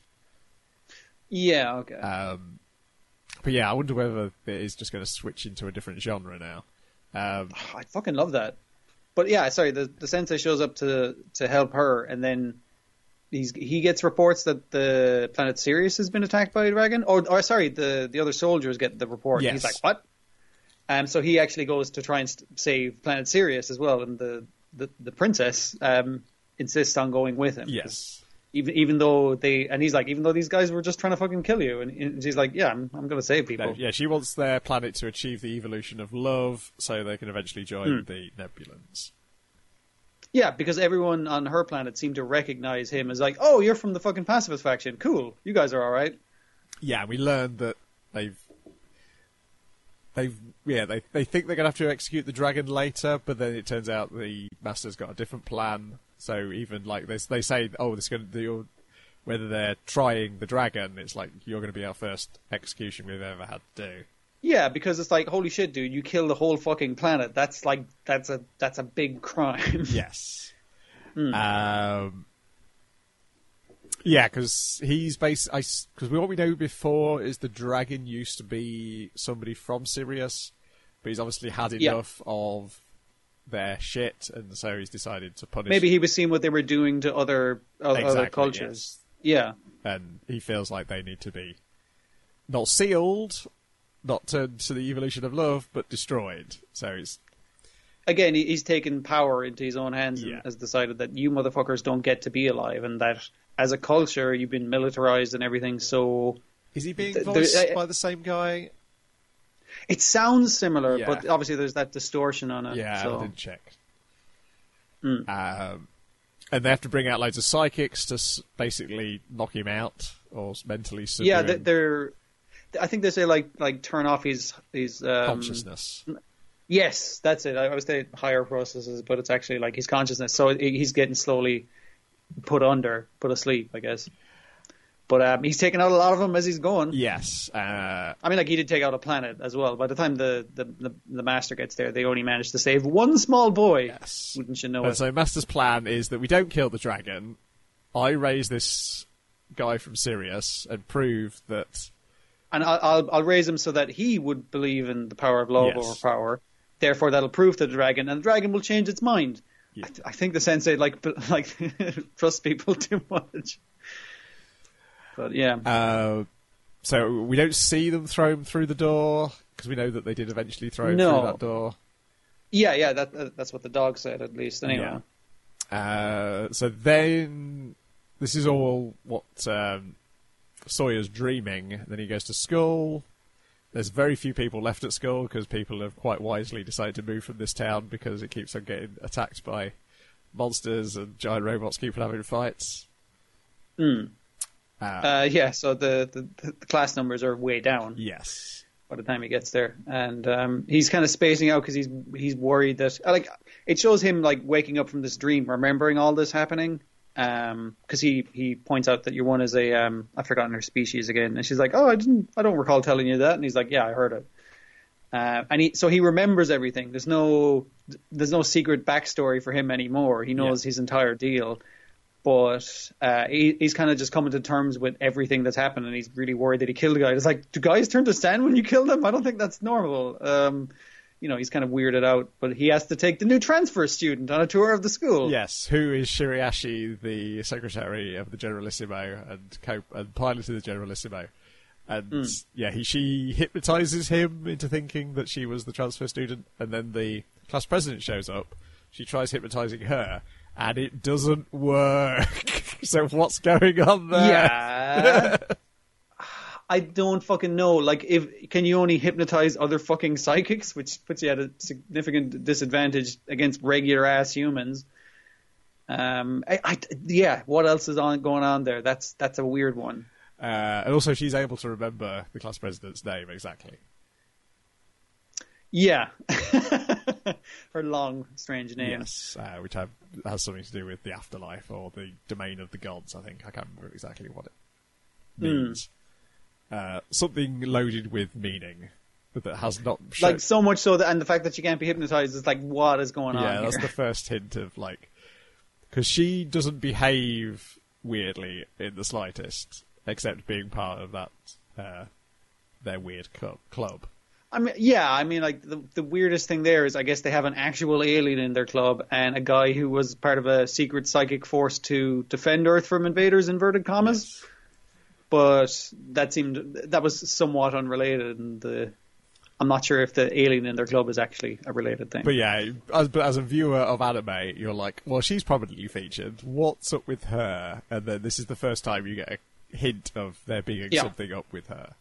Yeah, okay. Um, but yeah, I wonder whether it is just going to switch into a different genre now. Um, I fucking love that. But yeah, sorry, the the sensei shows up to to help her, and then he's he gets reports that the planet Sirius has been attacked by a dragon. Or, or sorry, the the other soldiers get the report. Yes. He's like, what? Um, so he actually goes to try and st- save planet Sirius as well, and the the, the princess um, insists on going with him. yes. Even even though they and he's like, even though these guys were just trying to fucking kill you, and, and she's like, yeah, I'm I'm gonna save people. No, yeah, she wants their planet to achieve the evolution of love so they can eventually join Hmm. the Nebulans. Yeah, because everyone on her planet seemed to recognize him as like, oh, you're from the fucking pacifist faction. Cool. You guys are all right. Yeah, we learned that they've they've yeah they they think they're gonna have to execute the dragon later, but then it turns out the Master's got a different plan. So even like they they say, oh, this is gonna do. Whether they're trying the dragon, it's like you're going to be our first execution we've ever had to do. Yeah, because it's like, holy shit, dude, you killed the whole fucking planet. That's like, that's a that's a big crime. Yes. Hmm. Um. Yeah, because he's based. Because what we know before is the dragon used to be somebody from Sirius, but he's obviously had Yeah. enough of their shit, and so he's decided to punish. Maybe he was seeing what they were doing to other o- other Exactly, cultures. Yeah. and he feels like they need to be not sealed, not turned to the evolution of love, but destroyed. So it's Again, he, he's taken power into his own hands Yeah. and has decided that you motherfuckers don't get to be alive, and that as a culture you've been militarized and everything. So is he being Th- there- voiced uh, by the same guy? it sounds similar, Yeah. but obviously there's that distortion on it. Yeah, so. I didn't check. Mm. Um, and they have to bring out loads of psychics to s- basically knock him out. or mentally subduing Yeah, they- they're. I think they say like like turn off his his um, consciousness. Yes, that's it. I always say higher processes, but it's actually like his consciousness. So he's getting slowly put under, put asleep, I guess. But um, he's taking out a lot of them as he's going. Yes. Uh, I mean, like he did take out a planet as well. By the time the, the, the, the master gets there, they only managed to save one small boy. yes. Wouldn't you know And it? so Master's plan is that we don't kill the dragon. I raise this guy from Sirius and prove that... And I'll, I'll I'll raise him so that he would believe in the power of love Yes. over power. Therefore, that'll prove to the dragon, and the dragon will change its mind. Yeah. I, th- I think the sensei like like trusts people too much. But yeah, Uh, so we don't see them throw him through the door, because we know that they did eventually throw him No. through that door. yeah, yeah. That, that that's what the dog said, at least. Anyway, Yeah. Uh, so then, this is all what um, Sawyer's dreaming. Then he goes to school. There's very few people left at school because people have quite wisely decided to move from this town because it keeps on getting attacked by monsters and giant robots keep on having fights. Mm. Uh, Uh, yeah. So the, the the class numbers are way down yes. by the time he gets there, and um, he's kind of spacing out because he's he's worried that like it shows him like waking up from this dream, remembering all this happening. Um, because he, he points out that your one is a um, I've forgotten her species again, and she's like, oh, I didn't, I don't recall telling you that, and he's like, yeah, I heard it. Uh, and he so he remembers everything. There's no there's no secret backstory for him anymore. He knows Yeah. his entire deal, but uh, he, he's kind of just coming to terms with everything that's happened, and he's really worried that he killed a guy. It's like, do guys turn to sand when you kill them? I don't think that's normal. Um, you know, he's kind of weirded out, but he has to take the new transfer student on a tour of the school. Yes, who is Shiriashi, the secretary of the Generalissimo and co and pilot of the Generalissimo. And Mm. yeah, he she hypnotizes him into thinking that she was the transfer student, and then the class president shows up. She tries hypnotizing her, and it doesn't work. So what's going on there? Yeah. I don't fucking know. Like, if can you only hypnotize other fucking psychics, which puts you at a significant disadvantage against regular ass humans. Um, I, I, yeah. What else is on going on there? That's that's a weird one. Uh, and also, she's able to remember the class president's name exactly. Yeah. Her long, strange name. Yes, uh, which have, has something to do with the afterlife or the domain of the gods, I think. I can't remember exactly what it means. Mm. Uh, something loaded with meaning that has not... Shown... Like, so much so that, and the fact that she can't be hypnotized is like, what is going on Yeah, here? that's the first hint of, like... Because she doesn't behave weirdly in the slightest, except being part of that, uh, their weird club. club. I mean, yeah, I mean, like, the, the weirdest thing there is I guess they have an actual alien in their club and a guy who was part of a secret psychic force to defend Earth from invaders, inverted commas. Yes. But that seemed, that was somewhat unrelated, and the, I'm not sure if the alien in their club is actually a related thing. But yeah, as, but as a viewer of anime, you're like, well, she's prominently featured. What's up with her? And then this is the first time you get a hint of there being Yeah. something up with her.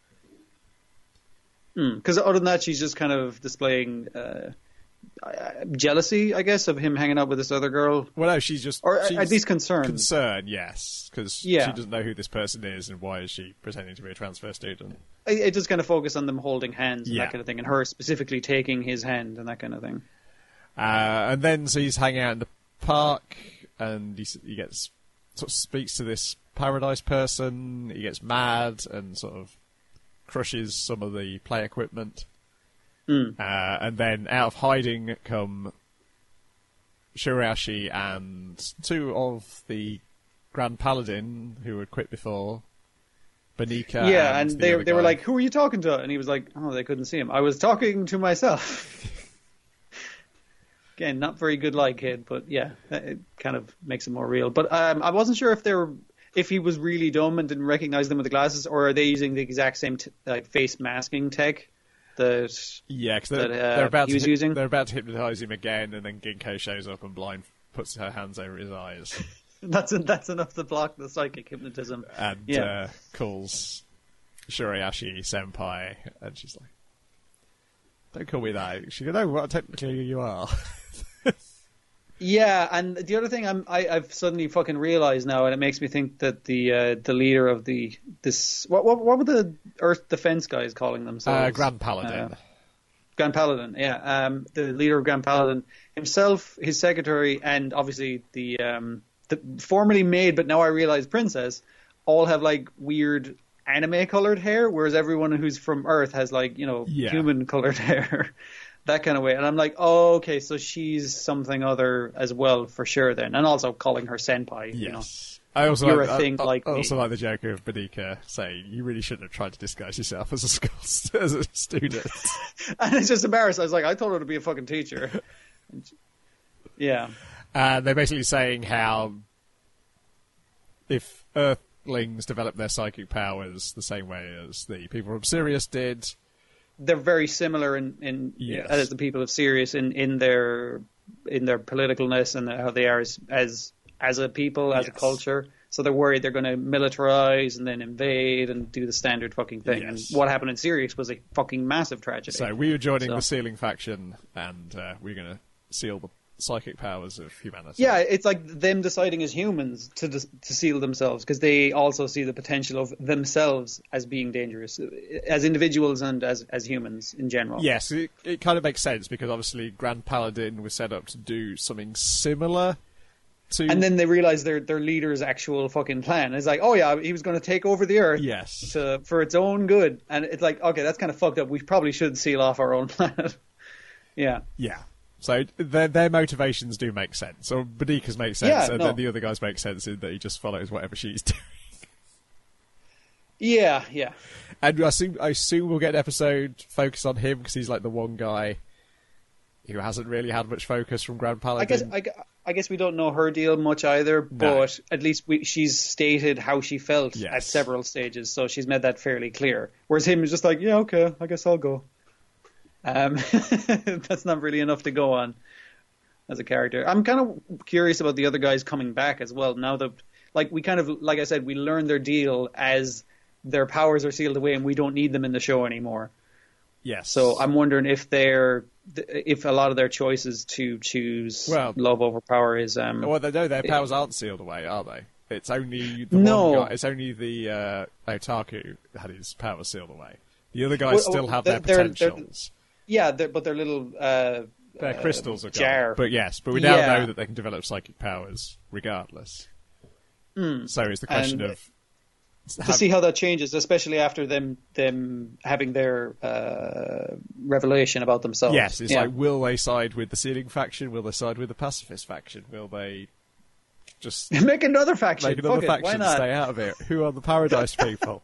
Because other than that, she's just kind of displaying uh, uh, jealousy, I guess, of him hanging out with this other girl. Well, no, she's just... Or she's at least concern. Concern, yes, because Yeah. she doesn't know who this person is and why is she pretending to be a transfer student. It, it just kind of focus on them holding hands and Yeah. that kind of thing, and her specifically taking his hand and that kind of thing. Uh, and then, so he's hanging out in the park, and he, s- he gets... sort of speaks to this paradise person, he gets mad, and sort of crushes some of the play equipment. Mm. Uh, and then out of hiding come Shirashi and two of the Grand Paladin who had quit before, Benika. Yeah, and, and the they other they were guy. like, "Who are you talking to?" And he was like, "Oh, they couldn't see him. I was talking to myself." Again, not very good like kid, but yeah, it kind of makes it more real. But um, I wasn't sure if they were if he was really dumb and didn't recognize them with the glasses, or are they using the exact same t- like face masking tech that Yeah, because they're, that, uh, they're about he to was hy- using? they're about to hypnotize him again, and then Ginkgo shows up and blind puts her hands over his eyes that's that's enough to block the psychic hypnotism. and Yeah. uh, calls Shirayashi senpai, and she's like, "Don't call me that." She goes, "No, well, technically you are." Yeah, and the other thing I'm, I, I've suddenly fucking realized now, and it makes me think that the uh, the leader of the this what what what were the Earth Defense guys calling themselves? Uh, Grand Paladin. Uh, Grand Paladin, yeah. Um, the leader of Grand Paladin himself, his secretary, and obviously the um, the formerly maid, but now I realize princess, all have like weird anime colored hair, whereas everyone who's from Earth has like you know Yeah. human colored hair. That kind of way. And I'm like, oh, okay, so she's something other as well, for sure then. And also calling her senpai, you know. Yes. I also You're like, a thing I, like I also me. like the joke of Benika saying, you really shouldn't have tried to disguise yourself as a school, as a student. And it's just embarrassed. I was like, I told her to be a fucking teacher. Yeah. And they're basically saying how if Earthlings develop their psychic powers the same way as the people from Sirius did, They're very similar in, in Yes. as the people of Sirius in, in their in their politicalness and how they are as as, as a people, as Yes. a culture. So they're worried they're going to militarize and then invade and do the standard fucking thing. Yes. And what happened in Sirius was a fucking massive tragedy. so we were joining So- the Sealing faction, and uh, we're going to seal the psychic powers of humanity. Yeah, it's like them deciding as humans to dis- to seal themselves because they also see the potential of themselves as being dangerous as individuals and as as humans in general. Yes, it, it kind of makes sense because obviously Grand Paladin was set up to do something similar to... And then they realize their their leader's actual fucking plan. It's like, oh yeah, he was going to take over the Earth Yes. to, for its own good. And it's like, okay, that's kind of fucked up. We probably should seal off our own planet. Yeah. Yeah. So their their motivations do make sense. Or Benika's make sense, Yeah, and no. then the other guys make sense in that he just follows whatever she's doing. Yeah, yeah. And I assume, I assume we'll get an episode focused on him because he's like the one guy who hasn't really had much focus from Grand Paladin. I guess I, gu- I guess we don't know her deal much either, but at least we, she's stated how she felt Yes. at several stages, so she's made that fairly clear. Whereas him is just like, yeah, okay, I guess I'll go. Um, that's not really enough to go on as a character. I'm kind of curious about the other guys coming back as well. Now that, like we kind of, like I said, we learned their deal as their powers are sealed away and we don't need them in the show anymore. Yes. So I'm wondering if they're, if a lot of their choices to choose Well- love over power is um. Well, they know their powers aren't sealed away, are they? It's only the No. one guy. It's only the uh, Otaku had his powers sealed away. The other guys Well, still have they're- their they're- they're- potentials. Yeah, they're, but their little uh, Their uh, crystals are gone. jar. But yes, but we now Yeah. know that they can develop psychic powers regardless. So it's the question And- of to see how that changes, especially after them them having their uh, revelation about themselves. yes, it's Yeah. like, will they side with the Sealing faction? Will they side with the Pacifist faction? Will they just make another faction. make another Fuck it, faction why and not? stay out of it? Who are the Paradise people?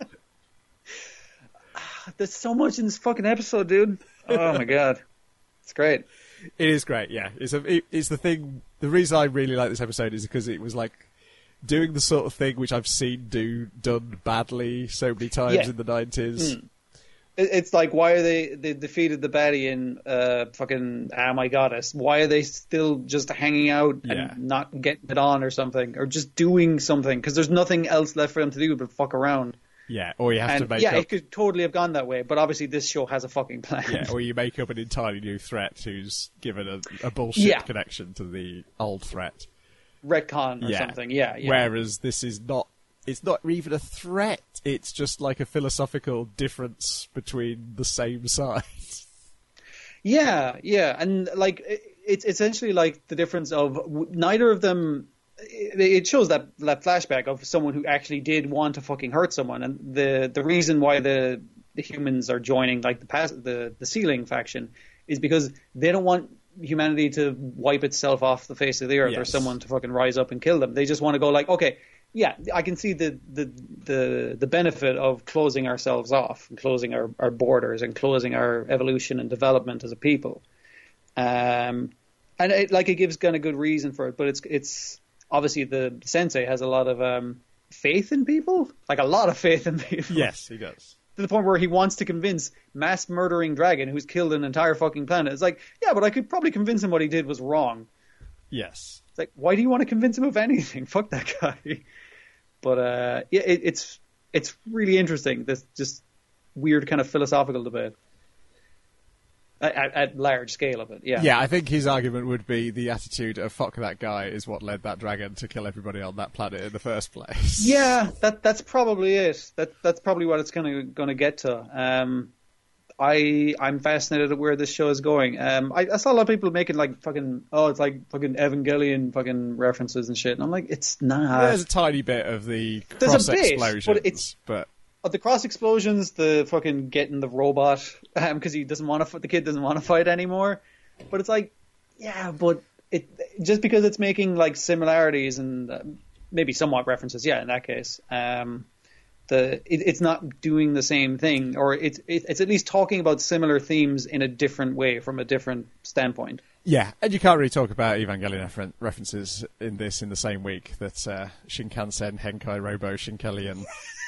There's so much in this fucking episode, dude. Oh my god, it's great. It is great, yeah. It's a, it, it's the thing. The reason I really like this episode is because it was like doing the sort of thing which I've seen do done badly so many times Yeah. in the nineties. It- It's like, why are they they defeated the baddie in uh, fucking Ah My Goddess? Why are they still just hanging out and Yeah. not getting it on or something, or just doing something? Because there's nothing else left for them to do but fuck around. Yeah, or you have And to make yeah, up, it could totally have gone that way, but obviously this show has a fucking plan. yeah, or you make up an entirely new threat who's given a, a bullshit Yeah. connection to the old threat. Retcon or Yeah. something. Yeah, yeah. Whereas this is not. It's not even a threat. It's just like a philosophical difference between the same sides. Yeah, yeah, and like it- it's essentially like the difference of w- neither of them. It it shows that that flashback of someone who actually did want to fucking hurt someone, and the the reason why the the humans are joining like the pas- the the Sealing faction is because they don't want humanity to wipe itself off the face of the earth or Yes. someone to fucking rise up and kill them. They just want to go like, okay, yeah, I can see the the the, the benefit of closing ourselves off, and closing our, our borders, and closing our evolution and development as a people. Um, and it, like it gives kind of good reason for it, but it's it's obviously the sensei has a lot of um, faith in people, like a lot of faith in people. Yes, he does. To the point where he wants to convince mass murdering dragon who's killed an entire fucking planet. It's like, yeah, but I could probably convince him what he did was wrong. Yes. It's like, why do you want to convince him of anything? Fuck that guy. But uh, yeah, it, it's it's really interesting. This just weird kind of philosophical debate. At, at, at large scale of it, yeah. Yeah, I think his argument would be the attitude of fuck that guy is what led that dragon to kill everybody on that planet in the first place. Yeah, that that's probably it. That that's probably what it's gonna gonna get to. Um, I I'm fascinated at where this show is going. Um, I, I saw a lot of people making like fucking oh, it's like fucking Evangelion fucking references and shit, and I'm like, it's not. There's a tiny bit of the There's cross a bit, explosions, but it's but uh, the cross explosions, the fucking getting the robot because um, he doesn't want to. The kid doesn't want to fight anymore. But it's like, yeah, but it just because it's making like similarities and uh, maybe somewhat references, yeah, in that case. Um, The it, it's not doing the same thing, or it's it, it's at least talking about similar themes in a different way from a different standpoint. Yeah, and you can't really talk about Evangelion refer- references in this in the same week that uh, Shinkansen, Henkai Robo, Shinkelion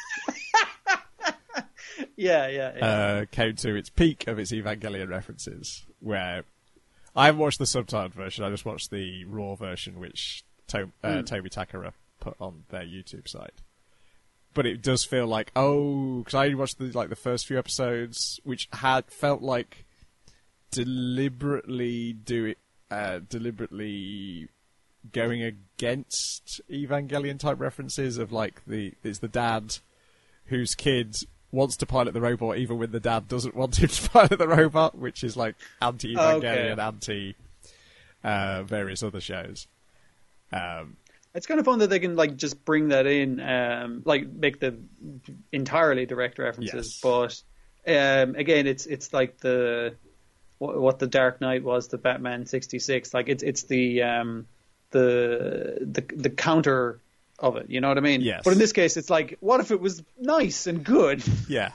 yeah, yeah, yeah. Uh, came to its peak of its Evangelion references, where I haven't watched the subtitled version, I just watched the raw version, which to- uh, mm. Toby Takara put on their YouTube site. But it does feel like, oh, because I watched the, like the first few episodes, which had felt like deliberately do it, uh, deliberately going against Evangelion type references of like the it's the dad whose kid wants to pilot the robot even when the dad doesn't want him to pilot the robot, which is like anti-Evangelion, okay. anti uh, various other shows. Um, It's kind of fun that they can like just bring that in, um, like make the entirely direct references. Yes. But um, again, it's it's like the what, what the Dark Knight was, the Batman sixty-six. Like it's it's the um, the the the counter of it. You know what I mean? Yes. But in this case, it's like, what if it was nice and good? yeah.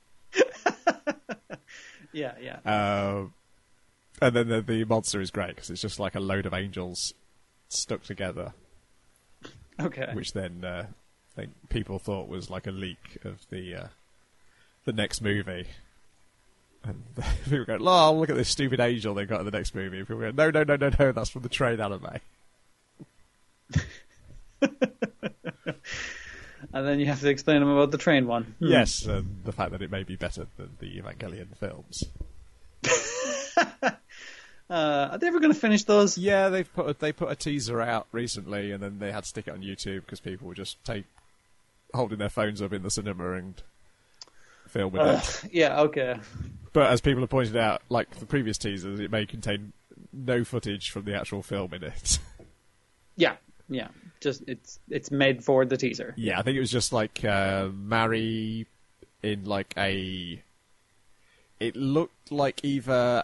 yeah, yeah. Uh, and then the, the monster is great because it's just like a load of angels stuck together. Okay. Which then uh, I think people thought was like a leak of the uh, the next movie. And people go, "Oh, look at this stupid angel they got in the next movie." And people go, "No, no, no, no, no, that's from the train anime." And then you have to explain them about the train one. Hmm. Yes, and the fact that it may be better than the Evangelion films. Uh, are they ever going to finish those? Yeah, they've put a, they put a teaser out recently, and then they had to stick it on YouTube because people were just take holding their phones up in the cinema and filming Uh, it. yeah, okay. But as people have pointed out, like the previous teasers, it may contain no footage from the actual film in it. Yeah, yeah. Just it's it's made for the teaser. Yeah, I think it was just like uh, Mari in like a. It looked like either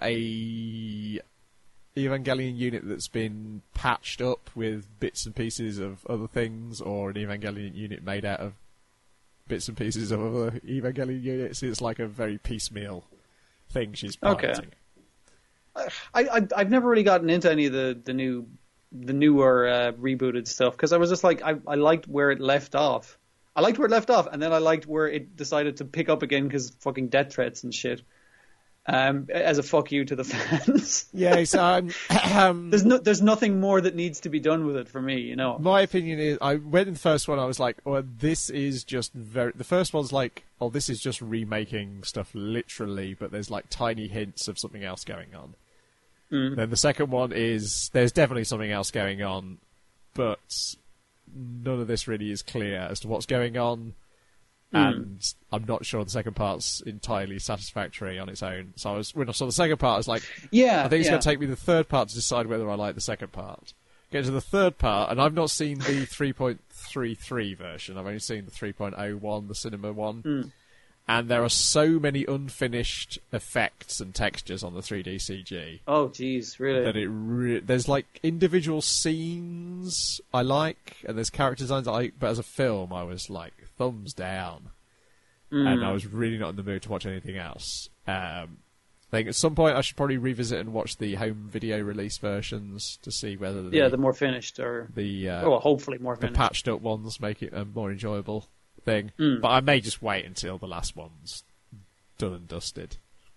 a Evangelion unit that's been patched up with bits and pieces of other things, or an Evangelion unit made out of bits and pieces of other Evangelion units. It's like a very piecemeal thing she's piloting. Okay. I, I I've never really gotten into any of the the new the newer uh, rebooted stuff because I was just like I I liked where it left off. I liked where it left off, and then I liked where it decided to pick up again because fucking death threats and shit. Um, as a fuck you to the fans. Yeah, so um, um, there's no, there's nothing more that needs to be done with it for me, you know. My opinion is, I went in the first one, I was like, "Oh, this is just very." The first one's like, "Oh, this is just remaking stuff literally," but there's like tiny hints of something else going on. Mm. Then the second one is there's definitely something else going on, but none of this really is clear as to what's going on. Mm. And I'm not sure the second part's entirely satisfactory on its own. So I was, when I saw the second part, I was like, yeah, I think it's yeah. going to take me the third part to decide whether I like the second part. Get to the third part, and I've not seen the three point three three version. I've only seen the three point oh one, the cinema one. Mm. And there are so many unfinished effects and textures on the three D C G. Oh, jeez, really? That it re- there's like individual scenes I like, and there's character designs I like, but as a film, I was like thumbs down, mm. and I was really not in the mood to watch anything else. Um, I think at some point I should probably revisit and watch the home video release versions to see whether the, yeah, the more finished or the uh, oh, well, hopefully more the finished. patched up ones make it a more enjoyable thing. Mm. But I may just wait until the last one's done and dusted.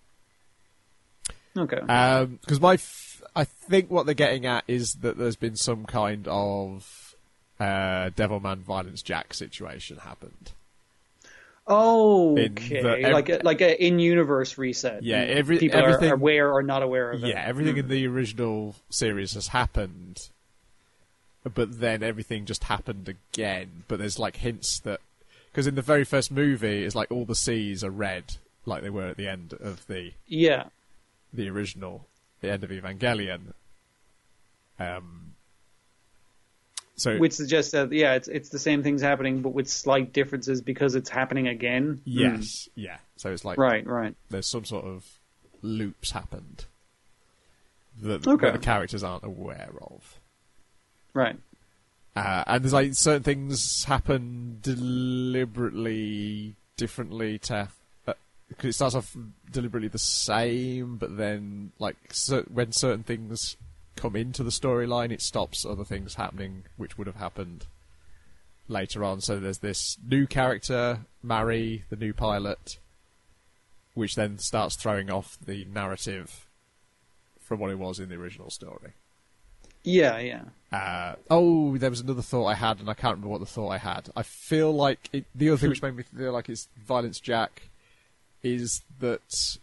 Okay. Because my, f- I think what they're getting at is that there's been some kind of uh, Devilman Violence Jack situation happened. Oh, In okay. the- ev- like a, like a in-universe reset. Yeah, and every- people everything- are aware or not aware of it. Yeah, everything in the original series has happened, but then everything just happened again. But there's like hints that, because in the very first movie, it's like all the seas are red, like they were at the end of the Yeah. the original, the end of Evangelion. Um. So Which suggests that, yeah, it's it's the same things happening, but with slight differences because it's happening again. yes, yeah. So it's like Mm. Right, right. there's some sort of loops happened that, Okay. that the characters aren't aware of. Right. Uh, and there's like certain things happen deliberately differently to, because it starts off deliberately the same, but then like cer- when certain things come into the storyline, it stops other things happening which would have happened later on. So there's this new character, Mari, the new pilot, which then starts throwing off the narrative from what it was in the original story. Yeah, yeah. Uh, oh, there was another thought I had, and I can't remember what the thought I had. I feel like it, the other thing which made me feel like it's Violence Jack is that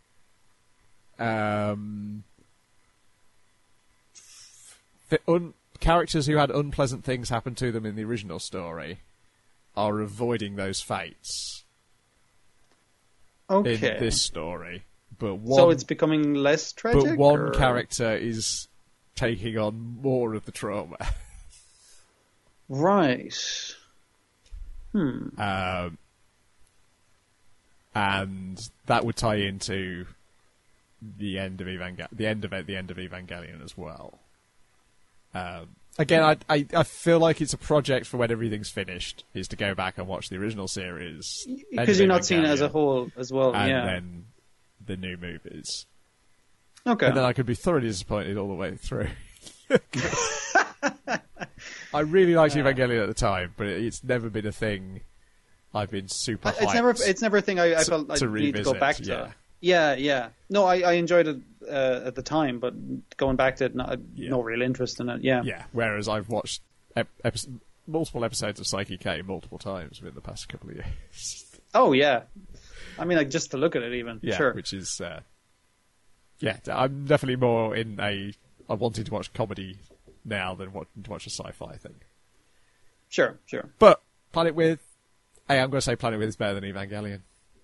um, the un- characters who had unpleasant things happen to them in the original story are avoiding those fates Okay. in this story. But one, so it's becoming less tragic? but one or- character is taking on more of the trauma. Right. Hmm. Um, and that would tie into the end of Evangel- the end of it, the end of Evangelion as well. Um, again, I, I I feel like it's a project for when everything's finished, is to go back and watch the original series End Because of you're not seeing it as a Evangelion, whole as well, and yeah. then the new movies, Okay. and then I could be thoroughly disappointed all the way through. I really liked Evangelion at the time, but it, it's never been a thing I've been super hyped It's never it's never a thing I, I to- felt I to need to go revisit, back to. yeah. Yeah, yeah. No, I, I enjoyed it uh, at the time, but going back to it, not, Yeah. no real interest in it. Yeah. Yeah, whereas I've watched ep- epi- multiple episodes of Psyche K multiple times within the past couple of years. Oh, yeah. I mean, like, just to look at it even. Yeah, Sure. which is... Uh, yeah, I'm definitely more in a... I wanted to watch comedy now than wanting to watch a sci-fi thing. Sure, sure. But Planet With... Hey, I'm going to say Planet With is better than Evangelion.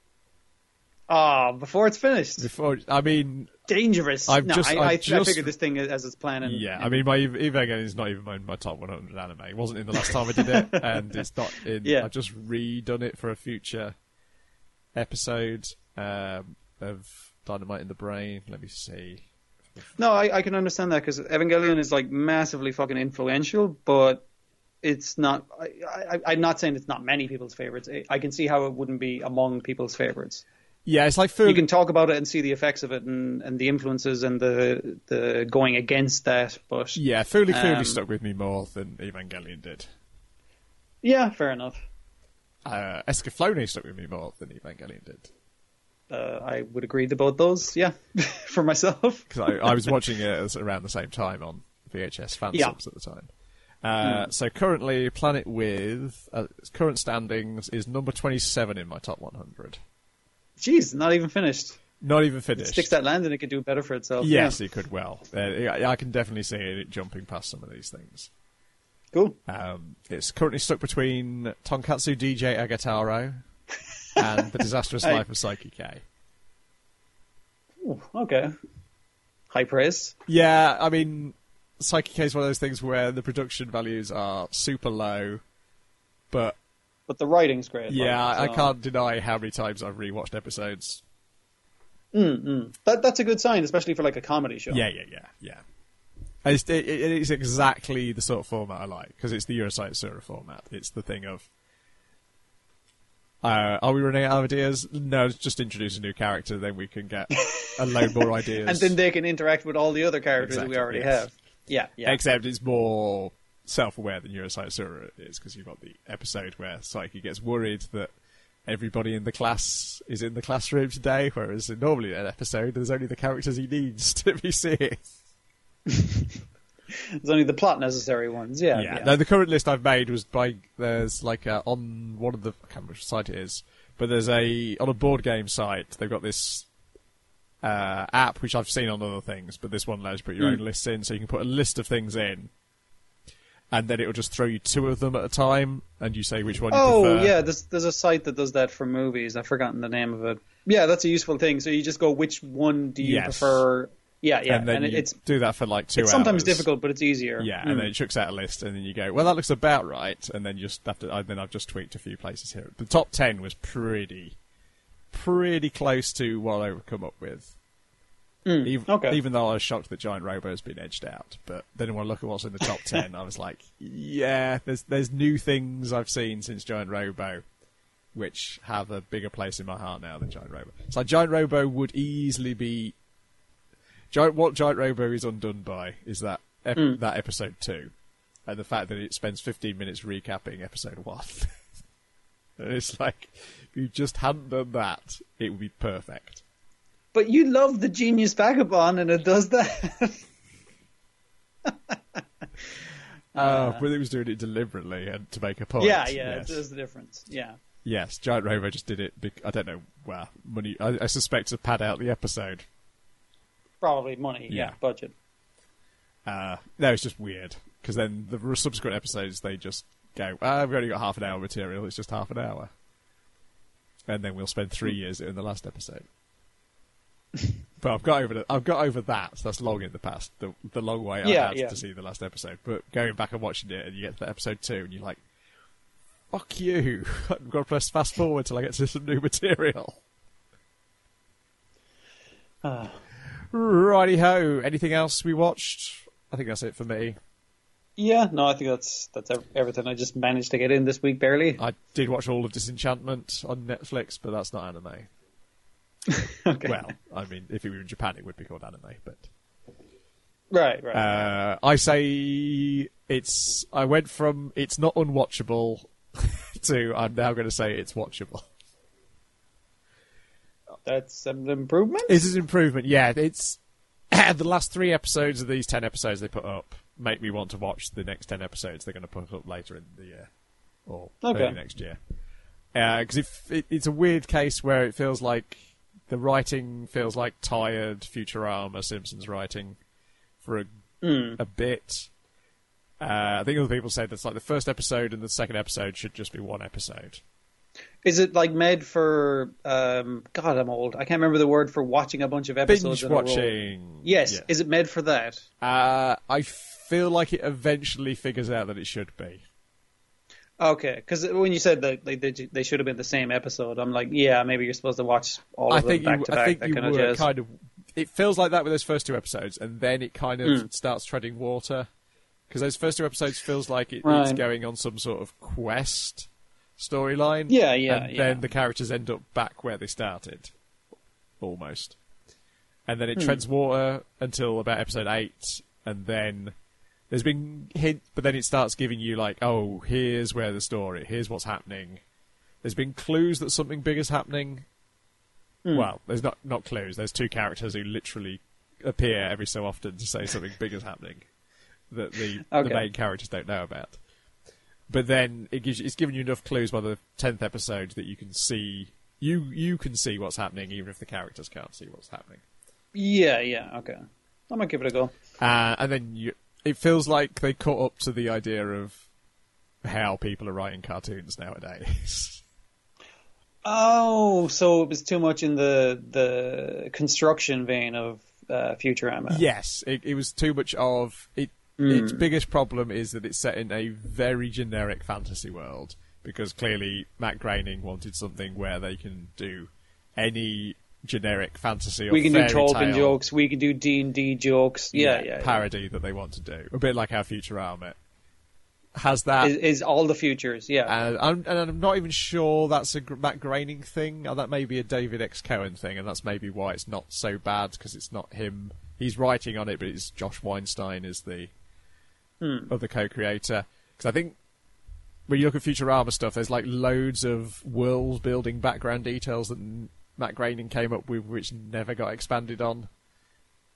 Ah, before it's finished. Before, I mean... Dangerous. I've no, just- I, I've I, I just- figured this thing as it's planning. Yeah, I mean, my Ev- Evangelion is not even in my top one hundred anime. It wasn't in the last time I did it, and it's not in... Yeah. I've just redone it for a future episode um, of Dynamite in the Brain. Let me see. No, I, I can understand that because Evangelion is like massively fucking influential, but it's not. I, I, I'm not saying it's not many people's favorites. I, I can see how it wouldn't be among people's favorites. Yeah, it's like food. You can talk about it and see the effects of it and, and the influences and the the going against that, but Yeah, Fooly Fooly Um, stuck with me more than Evangelion did. yeah, fair enough. Uh, Escaflowne stuck with me more than Evangelion did. Uh, I would agree to both those. Yeah, for myself. Because I, I was watching it as around the same time on V H S fan Yeah. subs at the time. Uh, So currently, Planet With, uh, its current standings, is number twenty-seven in my top one hundred. Jeez, not even finished. Not even It finished. sticks that land and it could do better for itself. Yes, Yeah. it could well. Uh, yeah, I can definitely see it jumping past some of these things. Cool. Um, it's currently stuck between Tonkatsu D J Agataro and The Disastrous Hey. Life of Psyche K. Ooh, okay. High praise. Yeah, I mean, Psyche K is one of those things where the production values are super low, but But the writing's great. yeah, like, I I so- can't deny how many times I've rewatched episodes. Mm, mm. That, that's a good sign, especially for like a comedy show. Yeah, yeah, yeah, yeah. And It's, it, it is exactly the sort of format I like, because it's the Euroscience Sura format. It's the thing of, uh, are we running out of ideas? No, just introduce a new character, then we can get a load more ideas. And then they can interact with all the other characters that we Exactly, already yes. have. Yeah, yeah. Except it's more self-aware than Euroscience Sura is, because you've got the episode where Psyche gets worried that everybody in the class is in the classroom today, whereas in normally in an episode there's only the characters he needs to be seeing. There's only the plot necessary ones. Yeah, Yeah. yeah. No, the current list I've made was by there's like a, on one of the I can't remember which site it is, but there's a on a board game site they've got this uh, app which I've seen on other things, but this one allows you to put your Mm. own lists in, so you can put a list of things in, and then it will just throw you two of them at a time, and you say which one you Oh, prefer. yeah, there's, there's a site that does that for movies. I've forgotten the name of it. Yeah, that's a useful thing. So you just go, which one do you Yes. prefer? Yeah, yeah. And then it- you it's do that for like two it's hours. sometimes difficult, but it's easier. Yeah, Mm. and then it chucks out a list, and then you go, well, that looks about right, and then you just have to. I, then I've just tweaked a few places here. The top ten was pretty, pretty close to what I would come up with. Mm, Even, okay. even though I was shocked that Giant Robo has been edged out, but then when I look at what's in the top ten, I was like, yeah, there's there's new things I've seen since Giant Robo, which have a bigger place in my heart now than Giant Robo. So Giant Robo would easily be. Giant, what Giant Robo is undone by is that ep- Mm. that episode two, and the fact that it spends fifteen minutes recapping episode one. And it's like, if you just hadn't done that, it would be perfect. But you love the Genius Vagabond, and it does that. Uh, but it was doing it deliberately and to make a point. yeah, yeah, yes. it does the difference. Yeah. Yes, Giant Robo just did it. Bec- I don't know. Well, money. I, I suspect to pad out the episode. Probably money, yeah, Yeah. budget. Uh, no, it's just weird because then the subsequent episodes they just go, ah, we've only got half an hour material. It's just half an hour, and then we'll spend three years in the last episode. But I've got over the, I've got over that. So that's long in the past. The the long way I Yeah, had yeah. to see the last episode. But going back and watching it, and you get to episode two, and you're like, "Fuck you!" I've got to press fast forward till I get to some new material. Uh, Righty ho. Anything else we watched? I think that's it for me. yeah, no, I think that's that's ev- everything. I just managed to get in this week barely. I did watch all of Disenchantment on Netflix, but that's not anime. Okay. Well, I mean, if it were in Japan, it would be called anime. But Right, right. uh, I say it's. I went from it's not unwatchable to I'm now going to say it's watchable. That's an improvement? This is improvement. Yeah, it's the last three episodes of these ten episodes they put up make me want to watch the next ten episodes they're going to put up later in the year or Okay. early next year. Because if it, it's a weird case where it feels like the writing feels like tired Futurama Simpsons writing for a, Mm. a bit. Uh, I think other people said that's like the first episode and the second episode should just be one episode. Is it like made for, um, God, I'm old. I can't remember the word for watching a bunch of episodes Binge in a row. watching. Yes, Yeah. is it made for that? Uh, I feel like it eventually figures out that it should be. Okay, because when you said that like, they, they should have been the same episode, I'm like, yeah, maybe you're supposed to watch all I of them think back you, to I back. think That you kind of were jazz. kind of. It feels like that with those first two episodes, and then it kind of Mm. starts treading water because those first two episodes feels like it, it's Right. going on some sort of quest storyline. Yeah, yeah, and yeah. then the characters end up back where they started, almost. And then it Hmm. treads water until about episode eight, and then there's been hint, but then it starts giving you like, oh, here's where the story, here's what's happening. There's been clues that something big is happening. Hmm. Well, there's not not clues. There's two characters who literally appear every so often to say something big is happening that the Okay. the main characters don't know about. But then it gives you, it's giving you enough clues by the tenth episode that you can see you you can see what's happening even if the characters can't see what's happening. Yeah, yeah, okay. I might give it a go. Uh, and then you, it feels like they caught up to the idea of how people are writing cartoons nowadays. Oh, so it was too much in the the construction vein of uh, Futurama. Yes, it, it was too much of it. Mm. Its biggest problem is that it's set in a very generic fantasy world because clearly Matt Groening wanted something where they can do any generic fantasy or We can do fairy Tolkien tale, jokes. We can do D and D jokes. Yeah, yeah. yeah. parody that they want to do. A bit like how Futurama has that. Is, is all the futures? Yeah. And I'm, and I'm not even sure that's a Gr- Matt Groening thing. Or that may be a David X. Cohen thing, and that's maybe why it's not so bad because it's not him. He's writing on it, but it's Josh Weinstein is the Hmm. other co-creator. Because I think when you look at Futurama stuff, there's like loads of world building background details that N- Matt Groening came up with, which never got expanded on.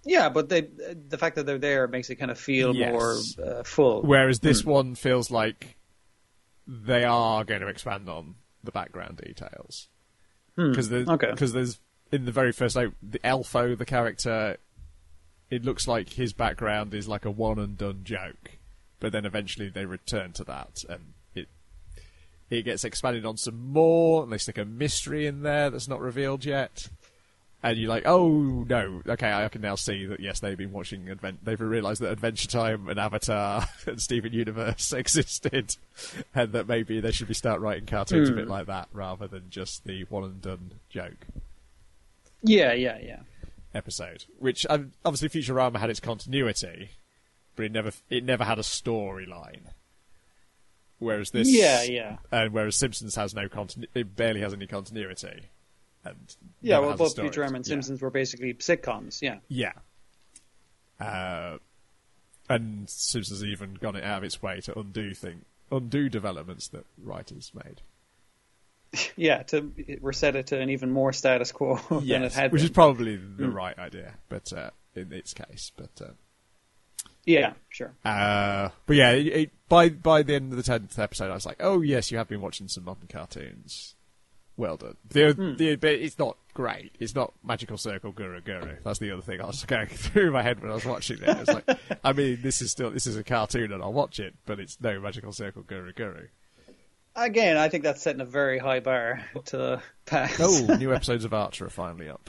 Yeah, but they, the fact that they're there makes it kind of feel Yes. more uh, full. Whereas this Hmm. one feels like they are going to expand on the background details. Because Hmm. there's, Okay. cause there's, in the very first note, the Elfo, the character, it looks like his background is like a one and done joke. But then eventually they return to that, and it it gets expanded on some more, and they stick a mystery in there that's not revealed yet. And you're like, oh no, okay, I can now see that yes, they've been watching Advent. They've realised that Adventure Time and Avatar and Steven Universe existed, and that maybe they should be start writing cartoons a bit like that rather than just the one and done joke Yeah, yeah, yeah. episode. Which um, obviously Futurama had its continuity, but it never it never had a storyline. Whereas this, Yeah, yeah. and whereas Simpsons has no continu- it barely has any continuity. And Yeah, never well, has a both story. Futurama and Yeah. Simpsons were basically sitcoms, yeah. Yeah. Uh, and Simpsons has even gone it out of its way to undo thing, undo developments that writers made. Yeah, to reset it to an even more status quo than it Yes, had which been. is probably the Mm. right idea, but uh, in its case. But uh, Yeah, sure. uh, but yeah, it, it, by by the end of the tenth episode, I was like, oh yes, you have been watching some modern cartoons. Well done. The, Hmm. the, but it's not great. It's not Magical Circle Guru Guru. That's the other thing I was going through my head when I was watching it. It's like, I mean, this is still this is a cartoon and I'll watch it, but it's no Magical Circle Guru Guru. Again, I think that's setting a very high bar to pass. Oh, new episodes of Archer are finally up.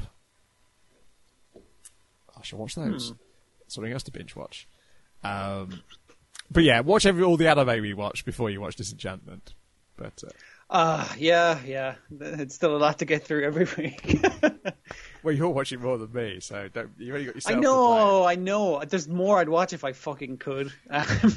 I shall watch those. Hmm. Something else to binge watch. Um, but yeah, watch every all the anime we watch before you watch Disenchantment. But uh, Ah, yeah, yeah. It's still a lot to get through every week. well, you're watching more than me, so don't, you've only got yourself I to blame. know, I know. There's more I'd watch if I fucking could. Um,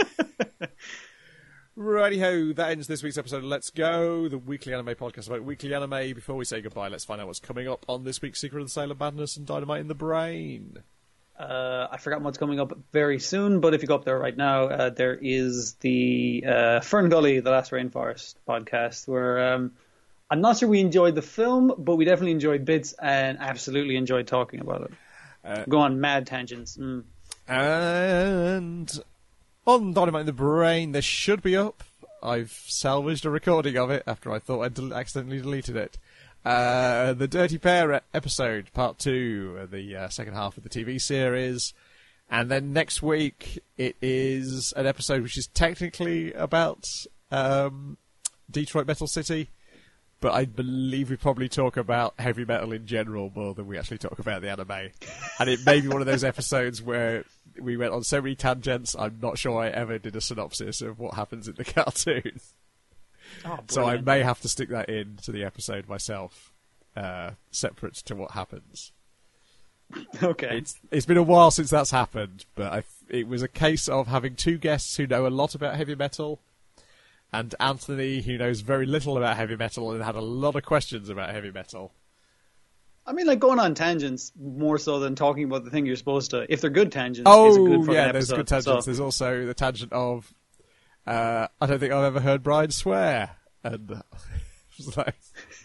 Righty-ho, that ends this week's episode of Let's Go, the weekly anime podcast about weekly anime. Before we say goodbye, let's find out what's coming up on this week's Secret of the Sailor Madness and Dynamite in the Brain. Uh, I forgot what's coming up very soon, but if you go up there right now, uh, there is the uh, Fern Gully, The Last Rainforest podcast, where um, I'm not sure we enjoyed the film, but we definitely enjoyed bits and absolutely enjoyed talking about it. Uh, Go on mad tangents. Mm. And on Dynamite in the Brain, this should be up. I've salvaged a recording of it after I thought I'd del- accidentally deleted it. Uh, the Dirty Pair episode, part two, uh, the uh, second half of the T V series. And then next week, it is an episode which is technically about um, Detroit Metal City, but I believe we probably talk about heavy metal in general more than we actually talk about the anime. And it may be one of those episodes where we went on so many tangents, I'm not sure I ever did a synopsis of what happens in the cartoon. Oh, So I brilliant. may have to stick that in to the episode myself, uh, separate to what happens. Okay. It's it's been a while since that's happened, but I, it was a case of having two guests who know a lot about heavy metal, and Anthony, who knows very little about heavy metal and had a lot of questions about heavy metal. I mean, like going on tangents more so than talking about the thing you're supposed to. If they're good tangents, Oh, it's a good fucking yeah, there's episode. good tangents. So- There's also the tangent of, uh, I don't think I've ever heard Brian swear. And uh, it was like...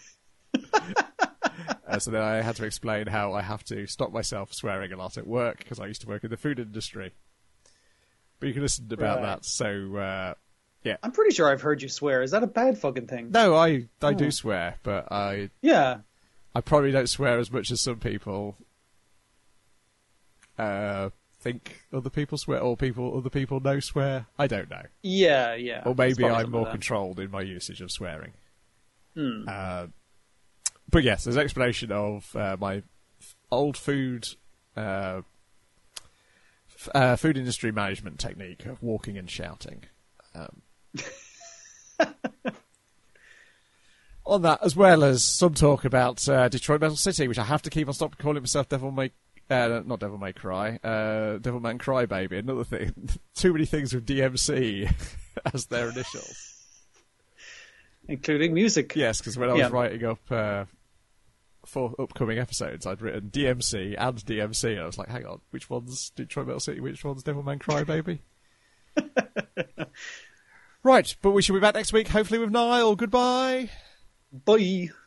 uh, so then I had to explain how I have to stop myself swearing a lot at work because I used to work in the food industry. But you can listen about Right. that. So, uh, yeah. I'm pretty sure I've heard you swear. Is that a bad fucking thing? No, I, I Oh. do swear, but I Yeah. I probably don't swear as much as some people uh, think other people swear, or people other people know swear. I don't know. Yeah, yeah. Or It's maybe probably I'm something more like that. controlled in my usage of swearing. Hmm. Uh, but yes, there's an explanation of uh, my f- old food uh, f- uh, food industry management technique of walking and shouting. Um, on that, as well as some talk about uh, Detroit Metal City, which I have to keep on stop calling myself Devil May, uh, not Devil May Cry, uh, Devil Man Cry Baby. Another thing, too many things with D M C as their initials. Including music. Yes, because when I was Yeah. writing up uh, for upcoming episodes, I'd written D M C and D M C, and I was like, hang on, which one's Detroit Metal City, which one's Devil Man Cry Baby? Right, but we shall be back next week, hopefully with Niall. Goodbye! Bye.